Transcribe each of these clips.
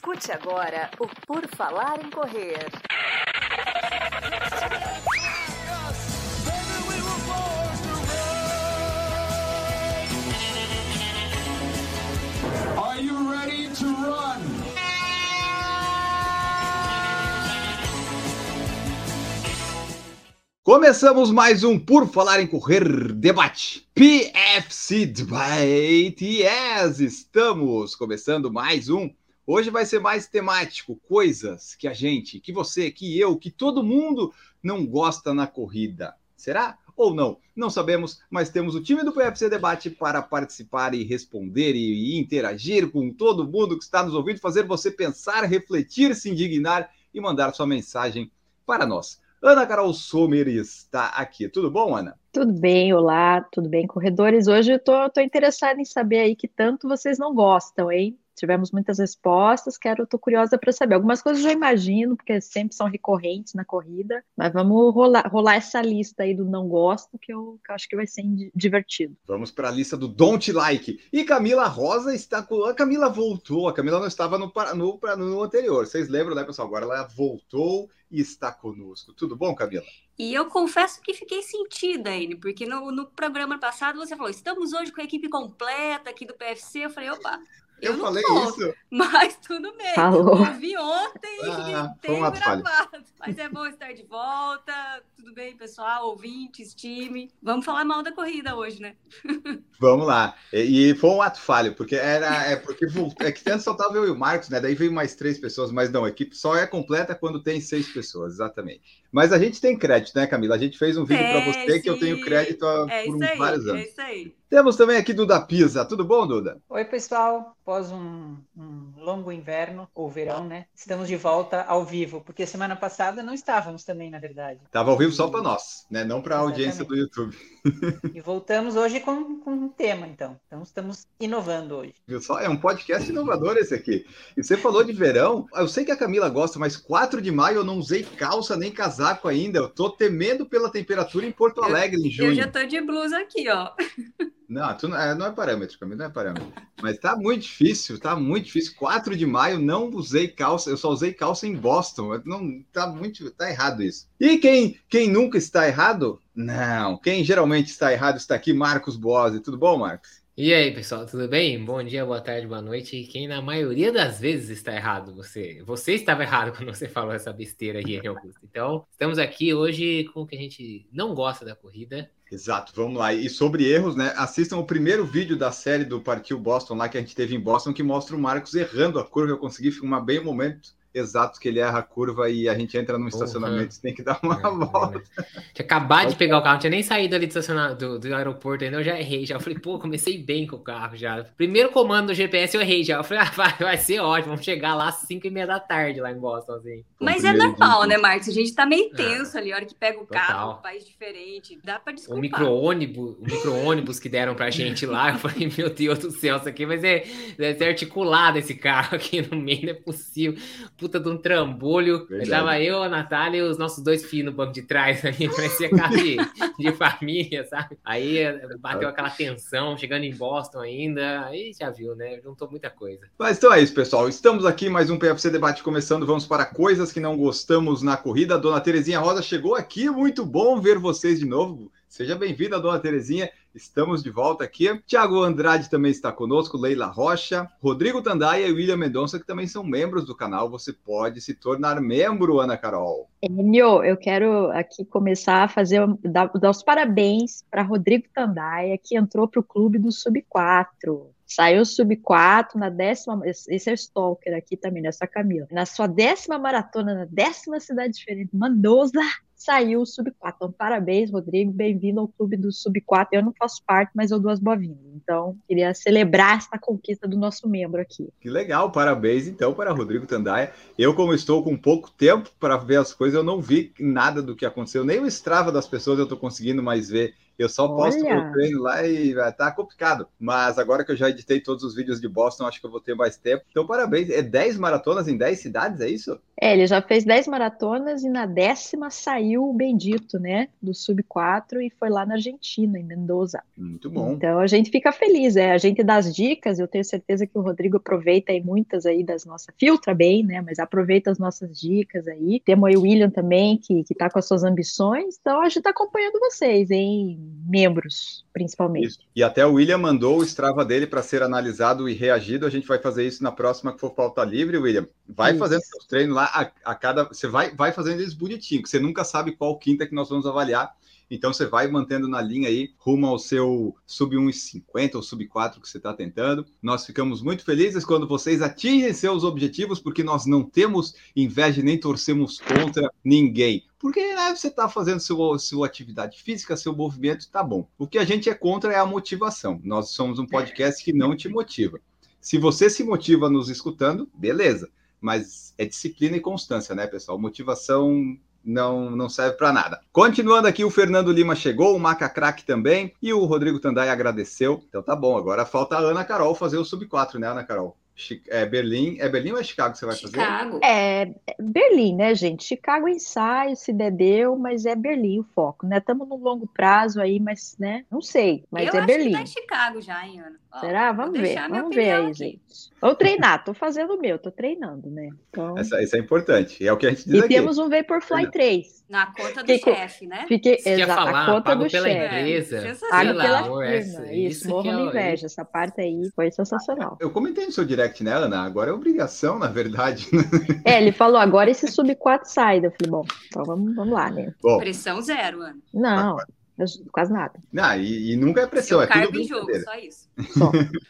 Escute agora o Por Falar em Correr. Are you ready to run? Começamos mais um Por Falar em Correr debate. PFC Debate, yes! Estamos começando mais um. Hoje vai ser mais temático, coisas que a gente, que você, que eu, que todo mundo não gosta na corrida. Será? Ou não? Não sabemos, mas temos o time do PFC Debate para participar e responder e interagir com todo mundo que está nos ouvindo, fazer você pensar, refletir, se indignar e mandar sua mensagem para nós. Ana Carol Sommer está aqui. Tudo bom, Ana? Tudo bem, olá, tudo bem, corredores? Hoje eu tô interessada em saber aí que tanto vocês não gostam, hein? Tivemos muitas respostas, tô curiosa para saber. Algumas coisas eu já imagino, porque sempre são recorrentes na corrida, mas vamos rolar essa lista aí do não gosto, que eu acho que vai ser divertido. Vamos para a lista do Don't Like. E Camila Rosa está com... A Camila voltou, a Camila não estava no anterior. Vocês lembram, né, pessoal? Agora ela voltou e está conosco. Tudo bom, Camila? E eu confesso que fiquei sentida, Aine, porque no programa passado você falou, estamos hoje com a equipe completa aqui do PFC. Eu falei, opa, eu falei isso. Mas tudo bem. Falou. Ouvi ontem e tenho gravado. Mas é bom estar de volta. Tudo bem, pessoal, ouvintes, time. Vamos falar mal da corrida hoje, né? Vamos lá. E foi um ato falho, porque que antes só estava eu e o Marcos, né? Daí veio mais 3 pessoas, mas não, a equipe só é completa quando tem 6 pessoas, exatamente. Mas a gente tem crédito, né, Camila? A gente fez um vídeo para você sim. que eu tenho crédito por vários anos. É isso aí. Temos também aqui Duda Pisa. Tudo bom, Duda? Oi, pessoal. Após um longo inverno, ou verão, né? Estamos de volta ao vivo, porque semana passada não estávamos também, na verdade. Estava ao vivo só para nós, né? Não para a audiência do YouTube. E voltamos hoje com um tema, então. Então, estamos inovando hoje. Viu só? É um podcast inovador esse aqui. E você falou de verão. Eu sei que a Camila gosta, mas 4 de maio eu não usei calça nem casaco ainda. Eu tô temendo pela temperatura em Porto Alegre em junho. Eu já tô de blusa aqui, ó. Não, não é parâmetro, Camila, não é parâmetro. Mas tá muito difícil, 4 de maio, não usei calça, eu só usei calça em Boston. Não, tá errado isso. E quem nunca está errado? Não, quem geralmente está errado está aqui, Marcos Boazzi. Tudo bom, Marcos? E aí, pessoal, tudo bem? Bom dia, boa tarde, boa noite. E quem na maioria das vezes está errado, você estava errado quando você falou essa besteira aí, Augusto. Então, estamos aqui hoje com o que a gente não gosta da corrida. Exato, vamos lá. E sobre erros, né? Assistam o primeiro vídeo da série do Partiu Boston lá que a gente teve em Boston, que mostra o Marcos errando a curva. Eu consegui filmar bem o momento exato que ele erra a curva e a gente entra num estacionamento, tem que dar uma volta. Tinha acabado de pegar o carro, não tinha nem saído ali do aeroporto ainda, eu já errei, já falei, comecei bem com o carro já. Primeiro comando do GPS eu errei já, eu falei, vai ser ótimo, vamos chegar lá às 5h30 da tarde lá em Boston, assim. Mas é normal, né, Marcos? A gente tá meio tenso ali, a hora que pega o carro, um país diferente, dá pra desculpar. O micro-ônibus que deram pra gente lá, eu falei, meu Deus do céu, isso aqui deve ser articulado esse carro aqui no meio, não é possível. Puta de um trambolho. Tava eu, a Natália e os nossos 2 filhos no banco de trás ali, parecia carro de família, sabe? Aí bateu aquela tensão, chegando em Boston ainda, aí já viu, né? Juntou muita coisa. Mas então é isso, pessoal. Estamos aqui, mais um PFC Debate começando. Vamos para coisas que não gostamos na corrida. A dona Terezinha Rosa chegou aqui, muito bom ver vocês de novo. Seja bem-vinda, dona Terezinha. Estamos de volta aqui. Tiago Andrade também está conosco, Leila Rocha, Rodrigo Tandaia e William Mendonça, que também são membros do canal. Você pode se tornar membro, Ana Carol. Enio, eu quero aqui começar a dar os parabéns para Rodrigo Tandaia, que entrou para o clube do Sub-4. Saiu Sub-4 na 10ª, esse é o Stalker aqui também, nessa Camila. Na sua 10ª maratona, na 10ª cidade diferente, Mendoza, saiu o Sub-4. Então, parabéns, Rodrigo, bem-vindo ao clube do Sub-4. Eu não faço parte, mas eu dou as boas-vindas. Então, queria celebrar esta conquista do nosso membro aqui. Que legal, parabéns então para Rodrigo Tandaia. Eu, como estou com pouco tempo para ver as coisas, eu não vi nada do que aconteceu, nem o Strava das pessoas eu estou conseguindo mais ver Eu só posto Olha. meu treino lá e tá complicado. Mas agora que eu já editei todos os vídeos de Boston, acho que eu vou ter mais tempo. Então, parabéns. É 10 maratonas em 10 cidades, é isso? Ele já fez 10 maratonas e na 10ª saiu o bendito, né, do Sub-4 e foi lá na Argentina, em Mendoza. Muito bom. Então a gente fica feliz, a gente dá as dicas, eu tenho certeza que o Rodrigo aproveita aí muitas aí das nossas, filtra bem, né, mas aproveita as nossas dicas aí. Temos aí o William também, que tá com as suas ambições, então a gente tá acompanhando vocês, hein, membros, principalmente. Isso. E até o William mandou o Strava dele para ser analisado e reagido. A gente vai fazer isso na próxima que for pauta livre, William. Vai Isso. fazendo seus treinos lá a cada. Você vai fazendo eles bonitinho, que você nunca sabe qual quinta que nós vamos avaliar. Então você vai mantendo na linha aí, rumo ao seu sub 1,50 ou sub 4 que você está tentando. Nós ficamos muito felizes quando vocês atingem seus objetivos, porque nós não temos inveja nem torcemos contra ninguém. Porque né, você está fazendo sua atividade física, seu movimento, tá bom. O que a gente é contra é a motivação. Nós somos um podcast que não te motiva. Se você se motiva nos escutando, beleza. Mas é disciplina e constância, né, pessoal? Motivação não serve para nada. Continuando aqui, o Fernando Lima chegou, o Maca Crack também, e o Rodrigo Tandai agradeceu. Então tá bom, agora falta a Ana Carol fazer o sub 4, né, Ana Carol? É Berlim ou é Chicago que você vai fazer? Chicago. É Berlim, né, gente? Chicago ensaio, se der deu, mas é Berlim o foco, né? Estamos no longo prazo aí, mas, né? Não sei, mas eu é Berlim. Eu acho que tá em Chicago já, hein, Ana? Ó, Será? Vamos ver aí, gente. Vamos treinar, tô fazendo o meu, tô treinando, né? Então... Isso é importante, é o que a gente diz e aqui. temos um Vaporfly 3. Na conta do chefe, né? A conta do pela chefe. empresa. Pago pela amor, firma. Isso, morro de inveja. Essa parte aí foi sensacional. Eu comentei no seu direct, né, Ana? Agora é obrigação, na verdade. Ele falou, agora esse sub 4 sai. Eu falei, bom, então vamos lá, né? Bom, pressão zero, Ana. Não, quase nada. Não, e nunca é pressão, é tudo brincadeira. Só isso. Só.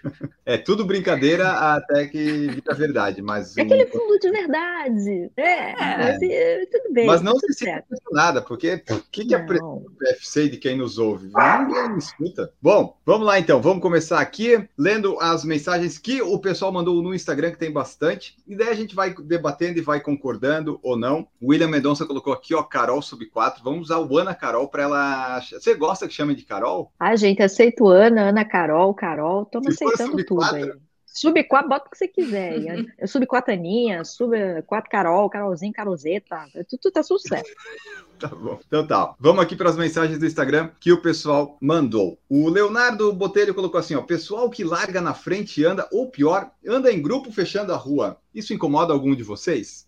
É tudo brincadeira até que vira verdade, mas... É aquele fundo de verdade. Mas, tudo bem. Mas não se sinta pressionada, porque o que é pressão do PFC de quem nos ouve? Ninguém escuta. Bom, vamos lá então, vamos começar aqui, lendo as mensagens que o pessoal mandou no Instagram, que tem bastante, e daí a gente vai debatendo e vai concordando ou não. O William Mendonça colocou aqui, ó, Carol sub 4, vamos usar o Ana Carol para ela... Você gosta que chamem de Carol? Ah, gente, aceito Ana, Carol, estamos aceitando tudo aí. Sub 4, bota o que você quiser. Sub 4 Aninha, sub 4 Carol, Carolzinho, Carolzeta, tudo tá sucesso. Tá bom. Então tá. Vamos aqui para as mensagens do Instagram que o pessoal mandou. O Leonardo Botelho colocou assim, ó, pessoal que larga na frente e anda, ou pior, anda em grupo fechando a rua. Isso incomoda algum de vocês?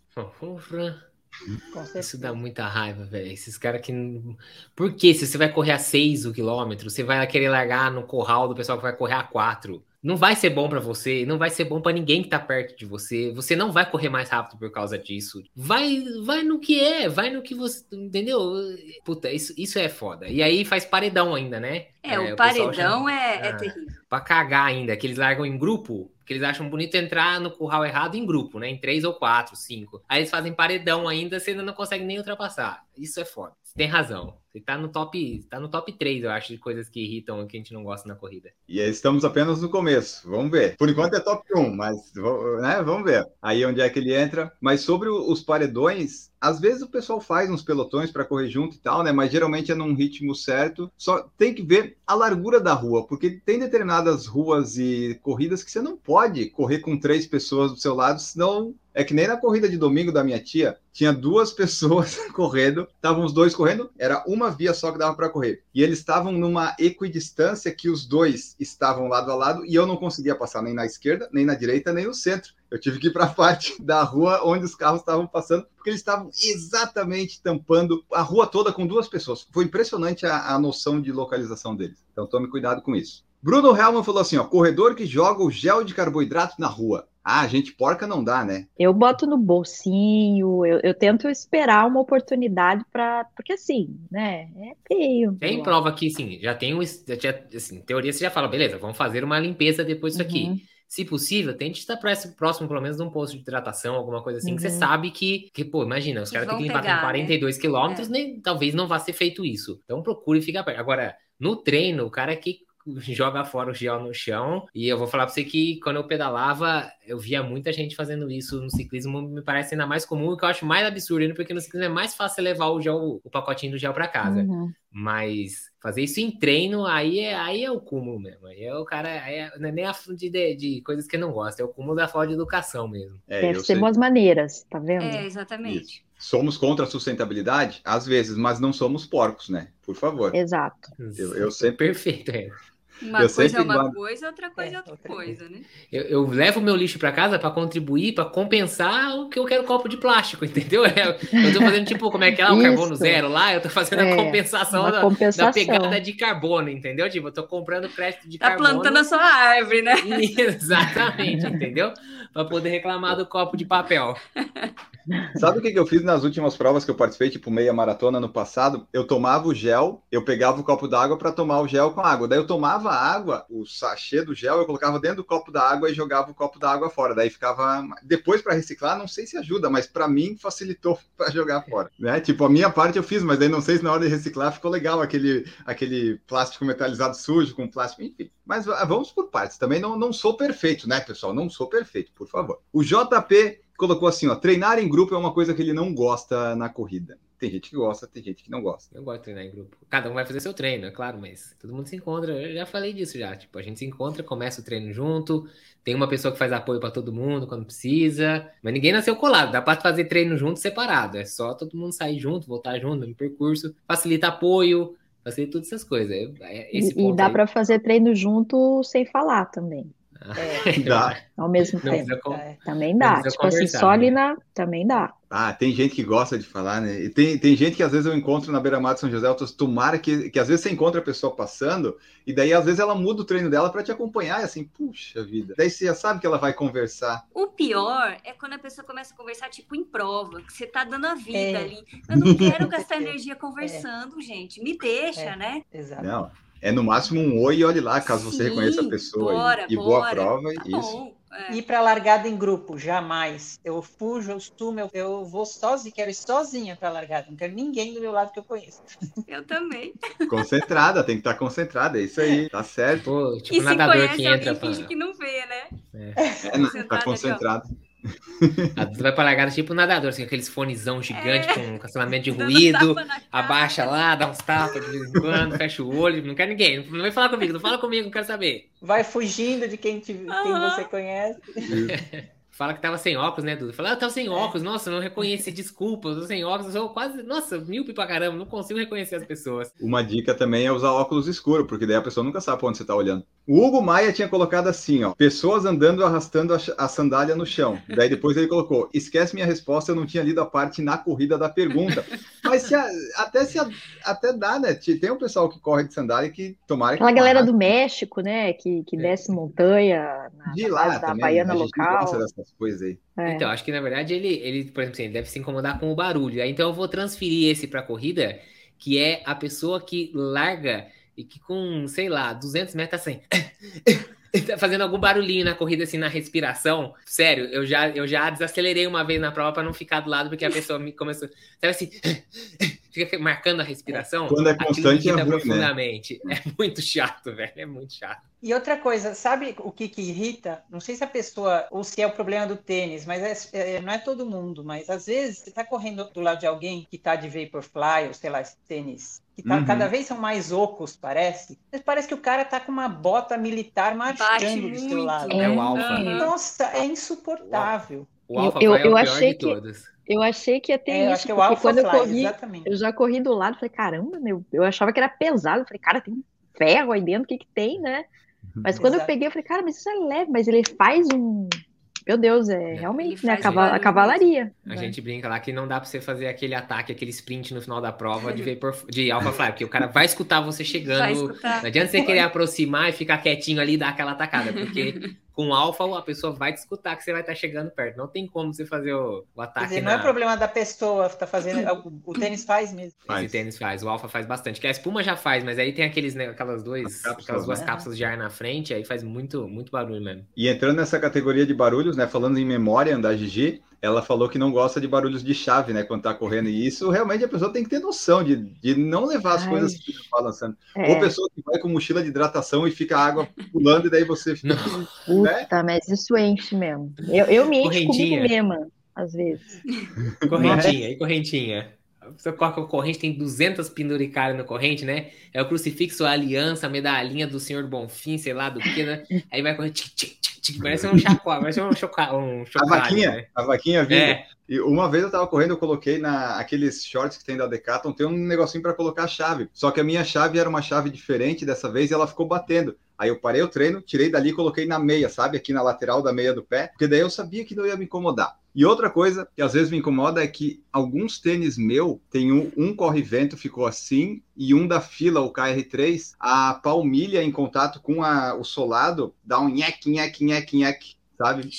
Isso dá muita raiva, velho. Esses caras que... Por que se você vai correr a 6 o quilômetro, você vai querer largar no curral do pessoal que vai correr a 4? Não vai ser bom pra você, não vai ser bom pra ninguém que tá perto de você. Você não vai correr mais rápido por causa disso. Vai no que é, vai no que você... Entendeu? Puta, isso é foda. E aí faz paredão ainda, né? O paredão é terrível. Pra cagar ainda, que eles largam em grupo, que eles acham bonito entrar no curral errado em grupo, né? Em 3 ou 4, 5. Aí eles fazem paredão ainda, você ainda não consegue nem ultrapassar. Isso é foda. Você tem razão. Você tá no top 3, eu acho, de coisas que irritam e que a gente não gosta na corrida. E estamos apenas no começo. Vamos ver. Por enquanto é top 1, mas né, vamos ver. Aí onde é que ele entra. Mas sobre os paredões, às vezes o pessoal faz uns pelotões para correr junto e tal, né? Mas geralmente é num ritmo certo. Só tem que ver a largura da rua, porque tem determinadas ruas e corridas que você não pode correr com 3 pessoas do seu lado, senão... É que nem na corrida de domingo da minha tia, tinha 2 pessoas correndo, estavam os 2 correndo, era uma via só que dava para correr. E eles estavam numa equidistância que os 2 estavam lado a lado e eu não conseguia passar nem na esquerda, nem na direita, nem no centro. Eu tive que ir para a parte da rua onde os carros estavam passando, porque eles estavam exatamente tampando a rua toda com 2 pessoas. Foi impressionante a noção de localização deles. Então tome cuidado com isso. Bruno Helman falou assim, ó, corredor que joga o gel de carboidrato na rua. Ah, gente porca não dá, né? Eu boto no bolsinho, eu tento esperar uma oportunidade porque assim, né, é feio. Tem prova que, assim, já tem assim, em teoria você já fala, beleza, vamos fazer uma limpeza depois disso aqui. Se possível, tente estar próximo, pelo menos, de um posto de hidratação, alguma coisa assim, que você sabe que pô, imagina, os caras têm que limpar com 42 quilômetros, nem talvez não vá ser feito isso. Então procure ficar perto. Agora, no treino, o cara que joga fora o gel no chão. E eu vou falar pra você que quando eu pedalava, eu via muita gente fazendo isso no ciclismo, me parece ainda mais comum, e que eu acho mais absurdo, ainda porque no ciclismo é mais fácil levar o pacotinho do gel pra casa. Mas fazer isso em treino, aí é o cúmulo mesmo. Aí é o cara, não é nem a de coisas que não gosta, é o cúmulo da falta de educação mesmo. Deve ser boas maneiras, tá vendo? Exatamente. Isso. Somos contra a sustentabilidade? Às vezes, mas não somos porcos, né? Por favor. Exato. Eu sempre... Perfeito, Uma coisa é uma coisa, outra coisa é outra coisa, né? Eu levo meu lixo para casa para contribuir, para compensar o que eu quero copo de plástico, entendeu? Eu tô fazendo tipo, como é que é o carbono zero lá, eu tô fazendo a compensação da pegada de carbono, entendeu? Tipo, eu tô comprando crédito de carbono. Tá plantando a sua árvore, né? Exatamente, entendeu? Para poder reclamar do copo de papel. Sabe o que eu fiz nas últimas provas que eu participei, tipo meia maratona no passado? Eu tomava o gel, eu pegava o copo d'água para tomar o gel com água. Daí eu tomava a água, o sachê do gel, eu colocava dentro do copo d'água e jogava o copo d'água fora. Daí ficava... Depois para reciclar, não sei se ajuda, mas para mim facilitou para jogar fora. Né? Tipo, a minha parte eu fiz, mas daí não sei se na hora de reciclar ficou legal aquele plástico metalizado sujo com plástico, enfim. Mas vamos por partes. Também não sou perfeito, né, pessoal? Não sou perfeito, por favor. O JP... colocou assim, ó, treinar em grupo é uma coisa que ele não gosta na corrida. Tem gente que gosta, tem gente que não gosta. Eu gosto de treinar em grupo. Cada um vai fazer seu treino, é claro, mas todo mundo se encontra. Eu já falei disso já. Tipo, a gente se encontra, começa o treino junto, tem uma pessoa que faz apoio para todo mundo quando precisa, mas ninguém nasceu colado. Dá para fazer treino junto separado. É só todo mundo sair junto, voltar junto, no percurso, facilita apoio, facilita todas essas coisas. E dá para fazer treino junto sem falar também. Dá. Ao mesmo tempo. Também dá. Tipo assim, só ali também dá. Ah, tem gente que gosta de falar, né? E tem gente que às vezes eu encontro na beira-mar de São José, tomara que às vezes você encontra a pessoa passando, e daí às vezes ela muda o treino dela para te acompanhar, e assim, puxa vida. Daí você já sabe que ela vai conversar. O pior é quando a pessoa começa a conversar, tipo, em prova, que você tá dando a vida ali. Eu não quero gastar energia conversando, gente. Me deixa, né? Exato. Não. É no máximo um oi e olhe lá, caso você reconheça a pessoa. Boa prova, tá isso. Bom. Ir para largada em grupo, jamais. Eu fujo, eu sumo, eu vou sozinha, quero ir sozinha para largada. Não quero ninguém do meu lado que eu conheço. Eu também. Concentrada, tem que estar concentrada, é isso aí, tá certo. Pô, tipo e se nadador conhece que alguém, entra finge que não vê, né? Tá concentrado. Tu vai pra largada tipo nadador, assim, aqueles fonezão gigante com cancelamento de ruído, abaixa lá, dá uns tapas de vez em quando, fecha o olho, não quer ninguém, não vai falar comigo, não fala comigo, não quero saber. Vai fugindo de quem você conhece. Fala que tava sem óculos, né, Duda? Fala, eu tava sem óculos, nossa, não reconheci, desculpa, eu tô sem óculos, eu sou quase, nossa, míope pra caramba, não consigo reconhecer as pessoas. Uma dica também é usar óculos escuros, porque daí a pessoa nunca sabe pra onde você tá olhando. O Hugo Maia tinha colocado assim, ó, pessoas andando arrastando a sandália no chão. Daí depois ele colocou, esquece minha resposta, eu não tinha lido a parte na corrida da pergunta. Mas até dá, né? Tem um pessoal que corre de sandália que tomara que... Aquela galera do México, né, que desce montanha na base da Baiana local. Gosta dessas coisas aí. Então, acho que na verdade ele, por exemplo, assim, ele deve se incomodar com o barulho. Então eu vou transferir esse pra corrida, que é a pessoa que larga e que com, sei lá, 200 metros tá assim... tá fazendo algum barulhinho na corrida, assim, na respiração. Sério, eu já desacelerei uma vez na prova pra não ficar do lado, porque a pessoa me começou... Sabe assim... Fica marcando a respiração. Quando é constante, é ruim, profundamente. Né? É muito chato, velho. É muito chato. E outra coisa, sabe o que irrita? Não sei se a pessoa, ou se é o problema do tênis, mas não é todo mundo, mas às vezes você tá correndo do lado de alguém que tá de Vaporfly, ou sei lá, esse tênis, que tá, cada vez são mais ocos, parece. Mas parece que o cara tá com uma bota militar marchando do seu lado. É o Alpha. Nossa, é insuportável. O Alpha é o pior de todas. Eu achei que ia ter isso, porque quando eu corri, eu já corri do lado, falei, caramba, eu achava que era pesado, falei, cara, tem ferro aí dentro, o que tem, né? Mas quando eu peguei, eu falei, cara, mas isso é leve, mas ele faz um... Meu Deus, realmente, né, a cavalaria. A gente brinca lá que não dá pra você fazer aquele ataque, aquele sprint no final da prova de Alpha Fly, porque o cara vai escutar você chegando, não adianta você querer aproximar e ficar quietinho ali e dar aquela atacada, porque... Com Alpha, a pessoa vai te escutar que você vai estar chegando perto. Não tem como você fazer o ataque. Quer dizer, não é problema da pessoa tá fazendo. O tênis faz mesmo. Esse tênis faz. O Alpha faz bastante. Que a espuma já faz, mas aí tem aqueles, né, aquelas duas cápsulas de ar na frente, aí faz muito, muito barulho mesmo. E entrando nessa categoria de barulhos, né? Falando em memória da Gigi, ela falou que não gosta de barulhos de chave, né, quando tá correndo. E isso realmente a pessoa tem que ter noção de não levar as coisas que você tá lançando. Ou pessoa que vai com mochila de hidratação e fica a água pulando e daí você fica... Né? Puta, mas isso enche mesmo. Eu me encho comigo mesma, às vezes. Correntinha. Você coloca o corrente, tem 200 penduricários no corrente, né? É o crucifixo, a aliança, a medalhinha do Senhor Bonfim, sei lá do que, né? Aí vai correr, parece um chacó, parece um chocalho. A vaquinha viva. E uma vez eu tava correndo, eu coloquei aqueles shorts que tem da Decathlon, tem um negocinho para colocar a chave. Só que a minha chave era uma chave diferente dessa vez e ela ficou batendo. Aí eu parei o treino, tirei dali e coloquei na meia, sabe? Aqui na lateral da meia do pé, porque daí eu sabia que não ia me incomodar. E outra coisa que às vezes me incomoda é que alguns tênis meu, tem um corre-vento ficou assim, e um da Fila, o KR3, a palmilha em contato com o solado dá um nheque, sabe?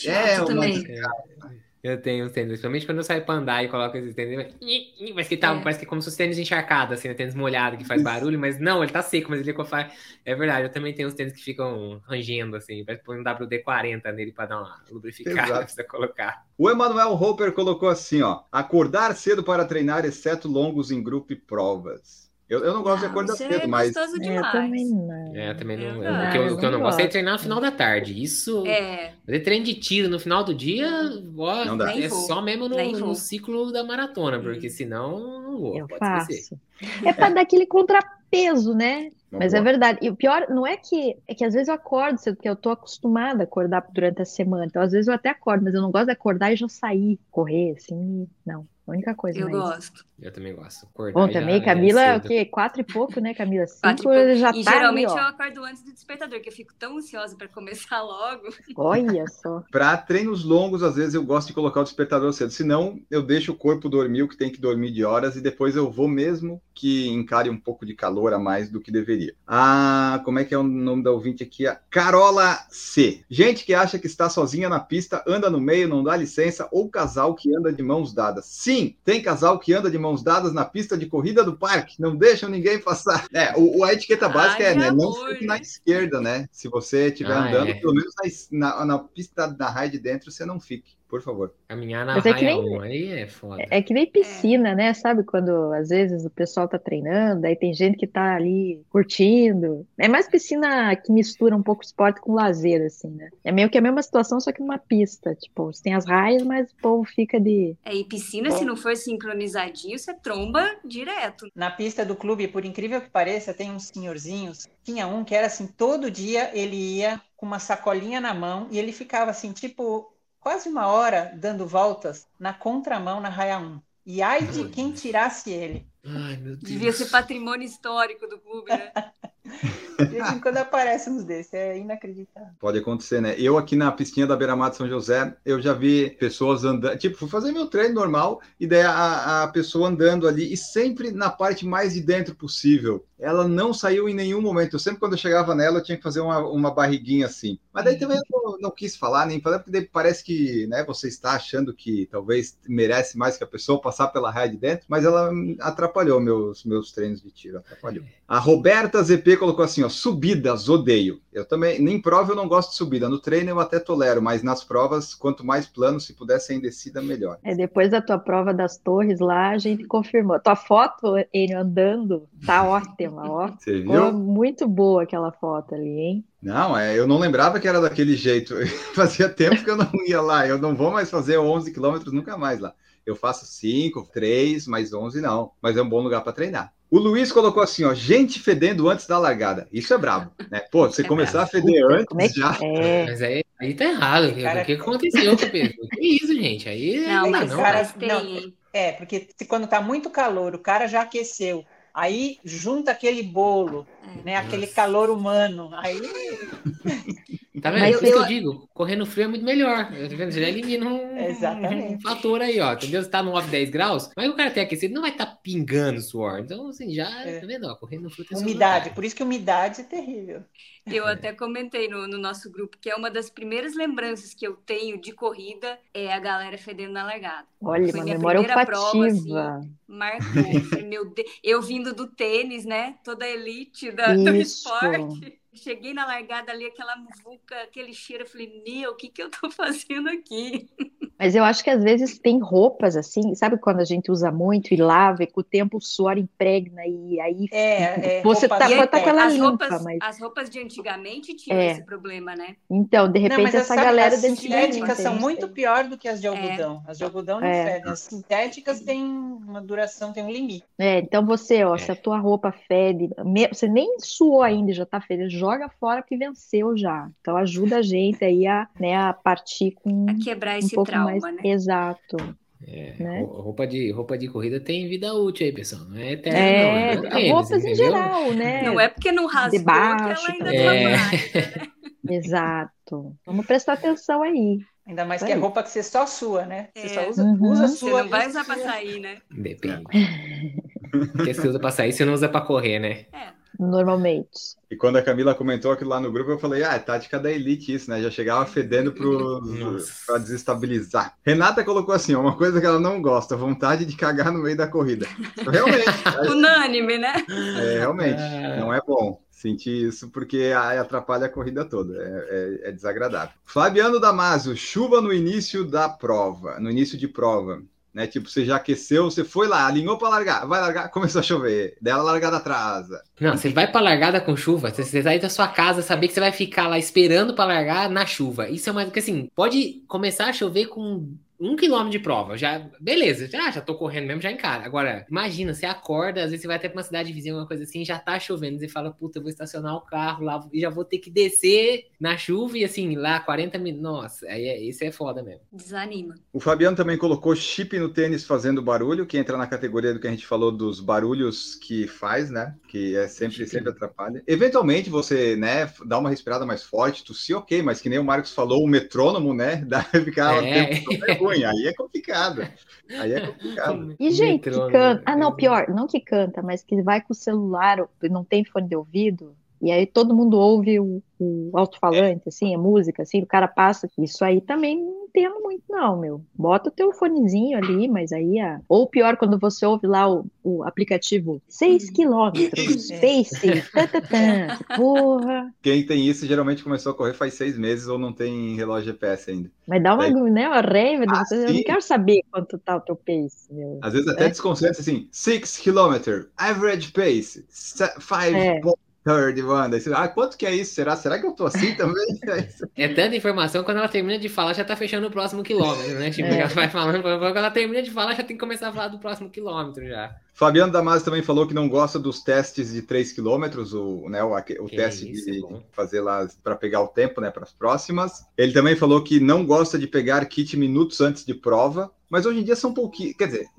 Eu tenho um tênis, principalmente quando eu saio pra andar e coloco esses tênis, parece que é como se fosse tênis encharcado, assim, né? Tênis molhado que faz barulho, mas não, ele tá seco, mas ele é verdade, eu também tenho uns tênis que ficam rangendo, assim, parece que põe um WD-40 nele pra dar uma lubrificada, precisa colocar. O Emanuel Hopper colocou assim, ó, acordar cedo para treinar, exceto longos em grupo e provas. Eu não gosto de acordar cedo, mas... Eu também não. Eu também não. O que eu não gosto é treinar no final da tarde. Isso. Fazer treino de tiro no final do dia, não dá. É só mesmo no ciclo da maratona, porque senão não vou. Eu faço. É para dar aquele contrapeso, né? Mas é verdade. E o pior não é que às vezes eu acordo cedo, porque eu tô acostumada a acordar durante a semana. Então, às vezes eu até acordo, mas eu não gosto de acordar e já sair, correr, assim, não. A única coisa. Eu gosto. Eu também gosto. Acordar. Bom, também, Camila, o quê? 4 e pouco, né, Camila? 5 já tá. E geralmente ali, eu acordo antes do despertador, que eu fico tão ansiosa para começar logo. Olha só. Para treinos longos, às vezes eu gosto de colocar o despertador cedo. Senão, eu deixo o corpo dormir o que tem que dormir de horas e depois eu vou mesmo que encare um pouco de calor a mais do que deveria. Como é que é o nome da ouvinte aqui? A Carola C. Gente que acha que está sozinha na pista, anda no meio, não dá licença, ou casal que anda de mãos dadas. Sim, tem casal que anda de mãos dadas na pista de corrida do parque, não deixam ninguém passar. A etiqueta básica é, né, não fique na esquerda, né? Se você estiver andando, pelo menos na pista da raia de dentro, você não fique. Por favor. Caminhar na raia 1, aí é foda. É que nem piscina, né? Sabe quando às vezes o pessoal tá treinando, aí tem gente que tá ali curtindo. É mais piscina que mistura um pouco esporte com lazer, assim, né? É meio que a mesma situação, só que numa pista. Tipo, você tem as raias, mas o povo fica de... E piscina, se não for sincronizadinho, você tromba direto. Na pista do clube, por incrível que pareça, tem uns senhorzinhos. Tinha um que era assim, todo dia ele ia com uma sacolinha na mão e ele ficava assim, tipo... quase 1 hora dando voltas na contramão na raia 1. E ai de quem tirasse ele. Ai, meu Deus. Devia ser patrimônio histórico do clube, né? De vez em quando aparece uns desses, é inacreditável. Pode acontecer, né? Eu aqui na pistinha da Beira-Mar de São José, eu já vi pessoas andando, tipo, fui fazer meu treino normal, e daí a pessoa andando ali, e sempre na parte mais de dentro possível. Ela não saiu em nenhum momento. Eu sempre, quando eu chegava nela, eu tinha que fazer uma barriguinha assim. Mas daí também eu não quis falar, nem falar, porque daí parece que, né, você está achando que talvez merece mais que a pessoa passar pela raia de dentro, mas ela atrapalhou meus treinos de tiro, atrapalhou. A Roberta ZP colocou assim, ó, subidas, odeio. Eu também, nem prova eu não gosto de subida. No treino eu até tolero, mas nas provas, quanto mais plano, se puder ser em descida, melhor. Depois da tua prova das torres lá, a gente confirmou. A tua foto, ele andando, tá ótima, ó. Você viu? Ficou muito boa aquela foto ali, hein? Não, eu não lembrava que era daquele jeito. Fazia tempo que eu não ia lá. Eu não vou mais fazer 11 quilômetros nunca mais lá. Eu faço 5, 3, mais 11 não. Mas é um bom lugar para treinar. O Luiz colocou assim, ó, gente fedendo antes da largada. Isso é brabo, né? Pô, você começar a feder antes já... Mas aí tá errado. O que aconteceu com o Pedro? Que isso, gente? Aí não, mas cara, não. Porque quando tá muito calor, o cara já aqueceu. Aí junta aquele bolo, né? Aquele calor humano. Aí... Tá vendo? Isso que eu digo, correr no frio é muito melhor. Você já elimina um fator aí, ó. Entendeu? Você tá no off 10 graus, mas o cara tem aquecido, não vai estar pingando suor. Então, assim, já, tá vendo? Ó, correr no frio tem umidade, por isso que umidade é terrível. Eu até comentei no nosso grupo que é uma das primeiras lembranças que eu tenho de corrida é a galera fedendo na largada. Olha, foi uma minha memória primeira olfativa. prova, assim, marcou. Falei, meu Deus, eu vindo do tênis, né? Toda a elite do esporte. Cheguei na largada ali, aquela muvuca, aquele cheiro, eu falei, meu, o que eu tô fazendo aqui? Mas eu acho que às vezes tem roupas assim, sabe quando a gente usa muito e lava e com o tempo o suor impregna e aí você roupas tá com ela As limpa, roupas, mas as roupas de antigamente tinham esse problema, né? então, de Não, repente mas essa sabe, galera as da antigamente, sintéticas são não muito sei. pior do que as de algodão. As de algodão não É. fedem. As sintéticas têm uma duração, tem um limite. Então você, se a tua roupa fede, você nem suou ainda, e já tá fedendo, joga fora porque venceu já. Então ajuda a gente aí a partir com A quebrar um esse pouco mais trauma, né? exato. Né? Roupa de corrida tem vida útil aí, pessoal. Não é eterna, não. Apenas, Roupas em entendeu? geral, né? Não é porque não rasgou que Debaixo ela ainda também. tá válida, né? Exato. Vamos prestar atenção aí. Ainda mais que é roupa que você só sua, né? Você só usa Uhum. Você sua. não vai usar pra sair, né? Depende. Porque você usa pra sair, você não usa pra correr, né? Normalmente. E quando a Camila comentou aquilo lá no grupo, eu falei, é tática da elite isso, né? Já chegava fedendo pra desestabilizar. Renata colocou assim, uma coisa que ela não gosta, vontade de cagar no meio da corrida. Realmente. Unânime, né? Realmente, não é bom sentir isso, porque atrapalha a corrida toda. É desagradável. Fabiano Damasio, chuva no início da prova, no início de prova. Né? Tipo, você já aqueceu, você foi lá, alinhou para largar, vai largar, começou a chover, dela a largada atrasa. Não, você vai pra largada com chuva, você sai da sua casa, saber que você vai ficar lá esperando pra largar na chuva. Isso é mais do que assim, pode começar a chover com 1 quilômetro de prova, já, beleza, já tô correndo mesmo, já encara. Agora, imagina, você acorda, às vezes você vai até pra uma cidade vizinha, uma coisa assim, já tá chovendo, você fala, puta, eu vou estacionar o carro lá, e já vou ter que descer na chuva, e assim, lá 40 minutos, nossa, isso é foda mesmo. Desanima. O Fabiano também colocou chip no tênis fazendo barulho, que entra na categoria do que a gente falou dos barulhos que faz, né, que sempre atrapalha. Eventualmente você, né, dá uma respirada mais forte, tossir, ok, mas que nem o Marcos falou, o metrônomo, né, dá pra ficar tempo aí é complicado. E gente que canta, não, pior, não que canta, mas que vai com o celular, não tem fone de ouvido, e aí todo mundo ouve o alto-falante, assim, a música, assim, o cara passa, isso aí também não entendo muito não, meu. Bota o teu fonezinho ali, mas aí, ou pior, quando você ouve lá o aplicativo 6 quilômetros, pace, porra. Quem tem isso geralmente começou a correr faz 6 meses ou não tem relógio GPS ainda. Mas dá uma raiva de você, eu não quero saber quanto tá o teu pace, meu. Às vezes até desconcentra assim, 6 km, average pace, 5.30, Wanda. Quanto que é isso? Será que eu tô assim também? É tanta informação, quando ela termina de falar, já tá fechando o próximo quilômetro, né? Tipo, ela vai falando, quando ela termina de falar, já tem que começar a falar do próximo quilômetro já. Fabiano Damasio também falou que não gosta dos testes de 3 km, o teste de fazer lá para pegar o tempo, né, para as próximas. Ele também falou que não gosta de pegar kit minutos antes de prova, mas hoje em dia são pouquinhos, quer dizer,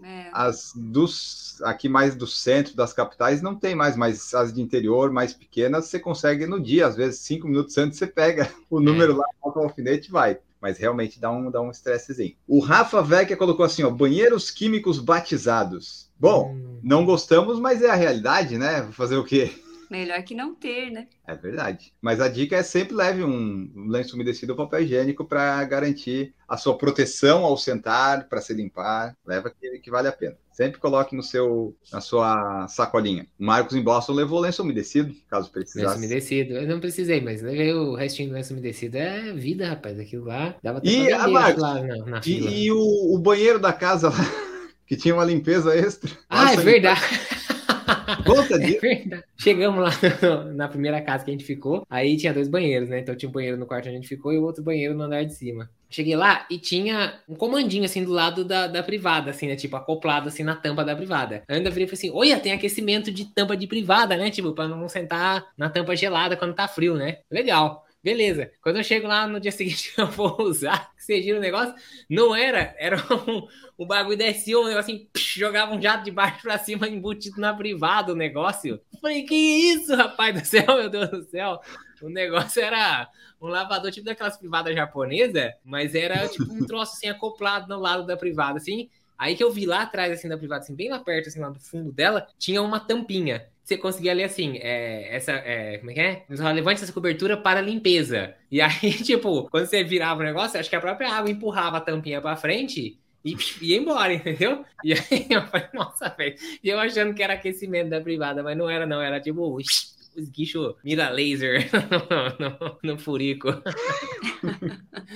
aqui mais do centro das capitais não tem mais, mas as de interior mais pequenas você consegue no dia, às vezes 5 minutos antes você pega o número lá, bota o alfinete e vai. Mas realmente dá um estressezinho. O Rafa Vecchia colocou assim, banheiros químicos batizados. Bom, não gostamos, mas é a realidade, né? Vou fazer o quê? Melhor que não ter, né? É verdade. Mas a dica é sempre leve um lenço umedecido ou papel higiênico para garantir a sua proteção ao sentar, para se limpar. Leva que vale a pena. Sempre coloque na sua sacolinha. O Marcos em Boston levou lenço umedecido, caso precisasse. Lenço umedecido. Eu não precisei, mas levei o restinho do lenço umedecido. É vida, rapaz. Aquilo lá dava até pra vender, Marcos, lá na fila. E o banheiro da casa lá, que tinha uma limpeza extra. É verdade. Conta disso. É verdade. Chegamos lá na primeira casa que a gente ficou, aí tinha 2 banheiros, né? Então tinha um banheiro no quarto onde a gente ficou e o outro banheiro no andar de cima. Cheguei lá e tinha um comandinho, assim, do lado da privada, assim, né? Tipo, acoplado, assim, na tampa da privada. Eu ainda virei e falei assim, olha, tem aquecimento de tampa de privada, né? Tipo, pra não sentar na tampa gelada quando tá frio, né? Legal. Beleza. Quando eu chego lá no dia seguinte eu vou usar, você gira o negócio, não era um bagulho descia, um negócio assim, jogava um jato de baixo pra cima, embutido na privada o negócio. Eu falei, que isso, rapaz do céu, meu Deus do céu. O negócio era um lavador tipo daquelas privadas japonesas, mas era tipo um troço assim acoplado no lado da privada, assim. Aí que eu vi lá atrás, assim, da privada, assim, bem lá perto, assim, lá do fundo dela, tinha uma tampinha. Você conseguia ler assim, como é que é? Levante essa cobertura para limpeza. E aí, tipo, quando você virava o negócio, acho que a própria água empurrava a tampinha pra frente e ia embora, entendeu? E aí eu falei, nossa, velho. E eu achando que era aquecimento da privada, mas não era, não. Era tipo os guichos mira laser no furico.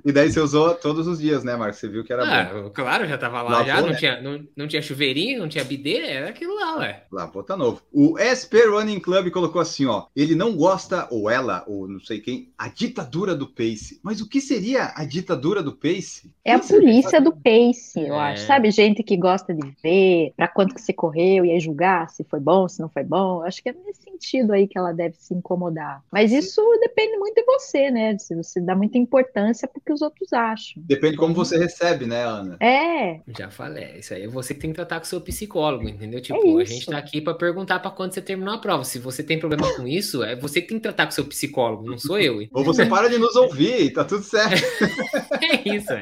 E daí você usou todos os dias, né, Marcos? Você viu que era bom. Claro, já tava lá, Lavou, já, né? não tinha chuveirinho, não tinha bidê, era aquilo lá, ué. Lavou, tá novo. O SP Running Club colocou assim, ó, ele não gosta, ou ela, ou não sei quem, a ditadura do pace. Mas o que seria a ditadura do pace? É a polícia do pace, eu É. acho. Sabe, gente que gosta de ver pra quanto que você correu e aí julgar se foi bom, se não foi bom. Acho que é nesse sentido aí que ela deve se incomodar. Mas isso depende muito de você, né? Se você dá muita importância pro que os outros acham. Depende de como você recebe, né, Ana? É, Já falei, isso aí é você que tem que tratar com o seu psicólogo, entendeu? Tipo, a isso. gente tá aqui pra perguntar pra quando você terminou a prova. Se você tem problema com isso, é você que tem que tratar com o seu psicólogo, não sou eu. Ou você para de nos ouvir e tá tudo certo. É isso,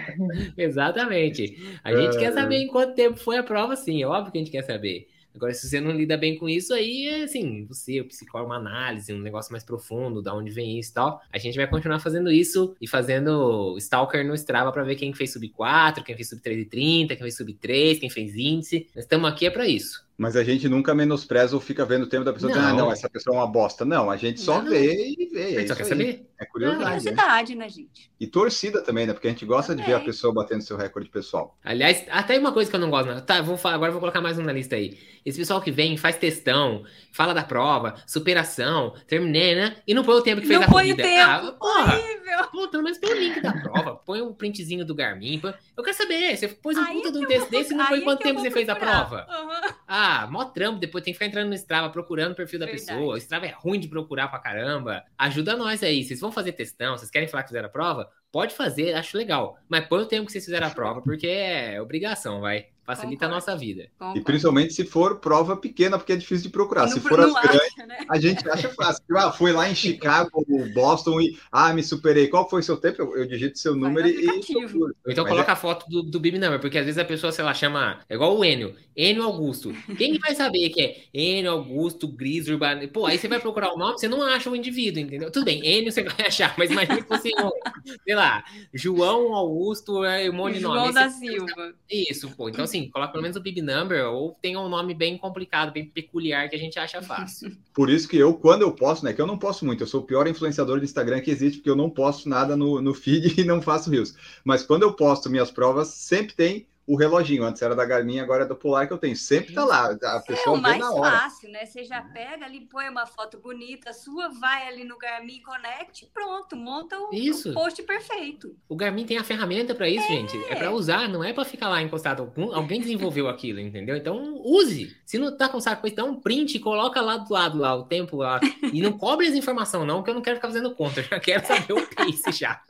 exatamente. A gente quer saber em quanto tempo foi a prova, sim, é óbvio que a gente quer saber. Agora, se você não lida bem com isso, aí é assim, você, o psicólogo, uma análise, um negócio mais profundo, da onde vem isso e tal. A gente vai continuar fazendo isso e fazendo stalker no Strava pra ver quem fez sub 4, quem fez sub 3,30, quem fez sub 3, quem fez índice. Nós estamos aqui é pra isso. Mas a gente nunca menospreza ou fica vendo o tempo da pessoa dizendo, não, essa pessoa é uma bosta. Não, a gente só vê e vê. A gente só quer saber. É curiosidade. Curiosidade, né, gente? E torcida também, né? Porque a gente gosta de ver a pessoa batendo seu recorde pessoal. Aliás, até uma coisa que eu não gosto, né? Tá, agora eu vou colocar mais um na lista aí. Esse pessoal que vem, faz textão, fala da prova, superação, terminei, né? E não põe o tempo que fez Não a põe o corrida. tempo, Porra! horrível. Pô, pelo menos põe o link da prova, põe um printzinho do Garmin. Eu quero saber, você pôs um Aí puta é de um que texto eu vou- desse e não aí põe é quanto que eu tempo vou você fez a procurar. prova. Uhum. Ah, mó trampo, depois tem que ficar entrando no Strava, procurando o perfil da Verdade. pessoa. O Strava é ruim de procurar pra caramba. Ajuda nós aí, vocês vão fazer textão, vocês querem falar que fizeram a prova? Pode fazer, acho legal. Mas põe o tempo que vocês fizeram a prova, porque é obrigação, vai. Facilita a nossa vida. E principalmente se for prova pequena, porque é difícil de procurar. Se for não as grandes, acha, né? a gente acha fácil. Foi lá em Chicago, Boston e me superei. Qual foi o seu tempo? Eu digito seu número no e aplicativo. Ou então coloca a foto do Bib Number, porque às vezes a pessoa, sei lá, chama. É igual o Enio. Enio Augusto. Quem que vai saber que é Enio Augusto Gris Urbano? Pô, aí você vai procurar o nome, você não acha o indivíduo, entendeu? Tudo bem, Enio você vai achar, mas imagina que fosse, sei lá, João Augusto é um monte de nome. João da Silva. Isso, pô. Então, assim, coloca pelo menos o Bib Number ou tenha um nome bem complicado, bem peculiar que a gente acha fácil. Por isso que quando eu posto, né? Que eu não posto muito, eu sou o pior influenciador do Instagram que existe, porque eu não posto nada no feed e não faço reels. Mas quando eu posto minhas provas, sempre tem o reloginho. Antes era da Garmin, agora é do Polar que eu tenho. Sempre tá lá. A pessoa o mais vê na hora. fácil, né? Você já pega ali, põe uma foto bonita sua, vai ali no Garmin Connect, pronto, monta o post perfeito. O Garmin tem a ferramenta para isso, gente. É para usar, não é para ficar lá encostado. Alguém desenvolveu aquilo, entendeu? Então, use. Se não tá com saco, dá um print, coloca lá do lado lá o tempo lá. E não cobre as informações, não, que eu não quero ficar fazendo conta. Eu já quero saber o pace já.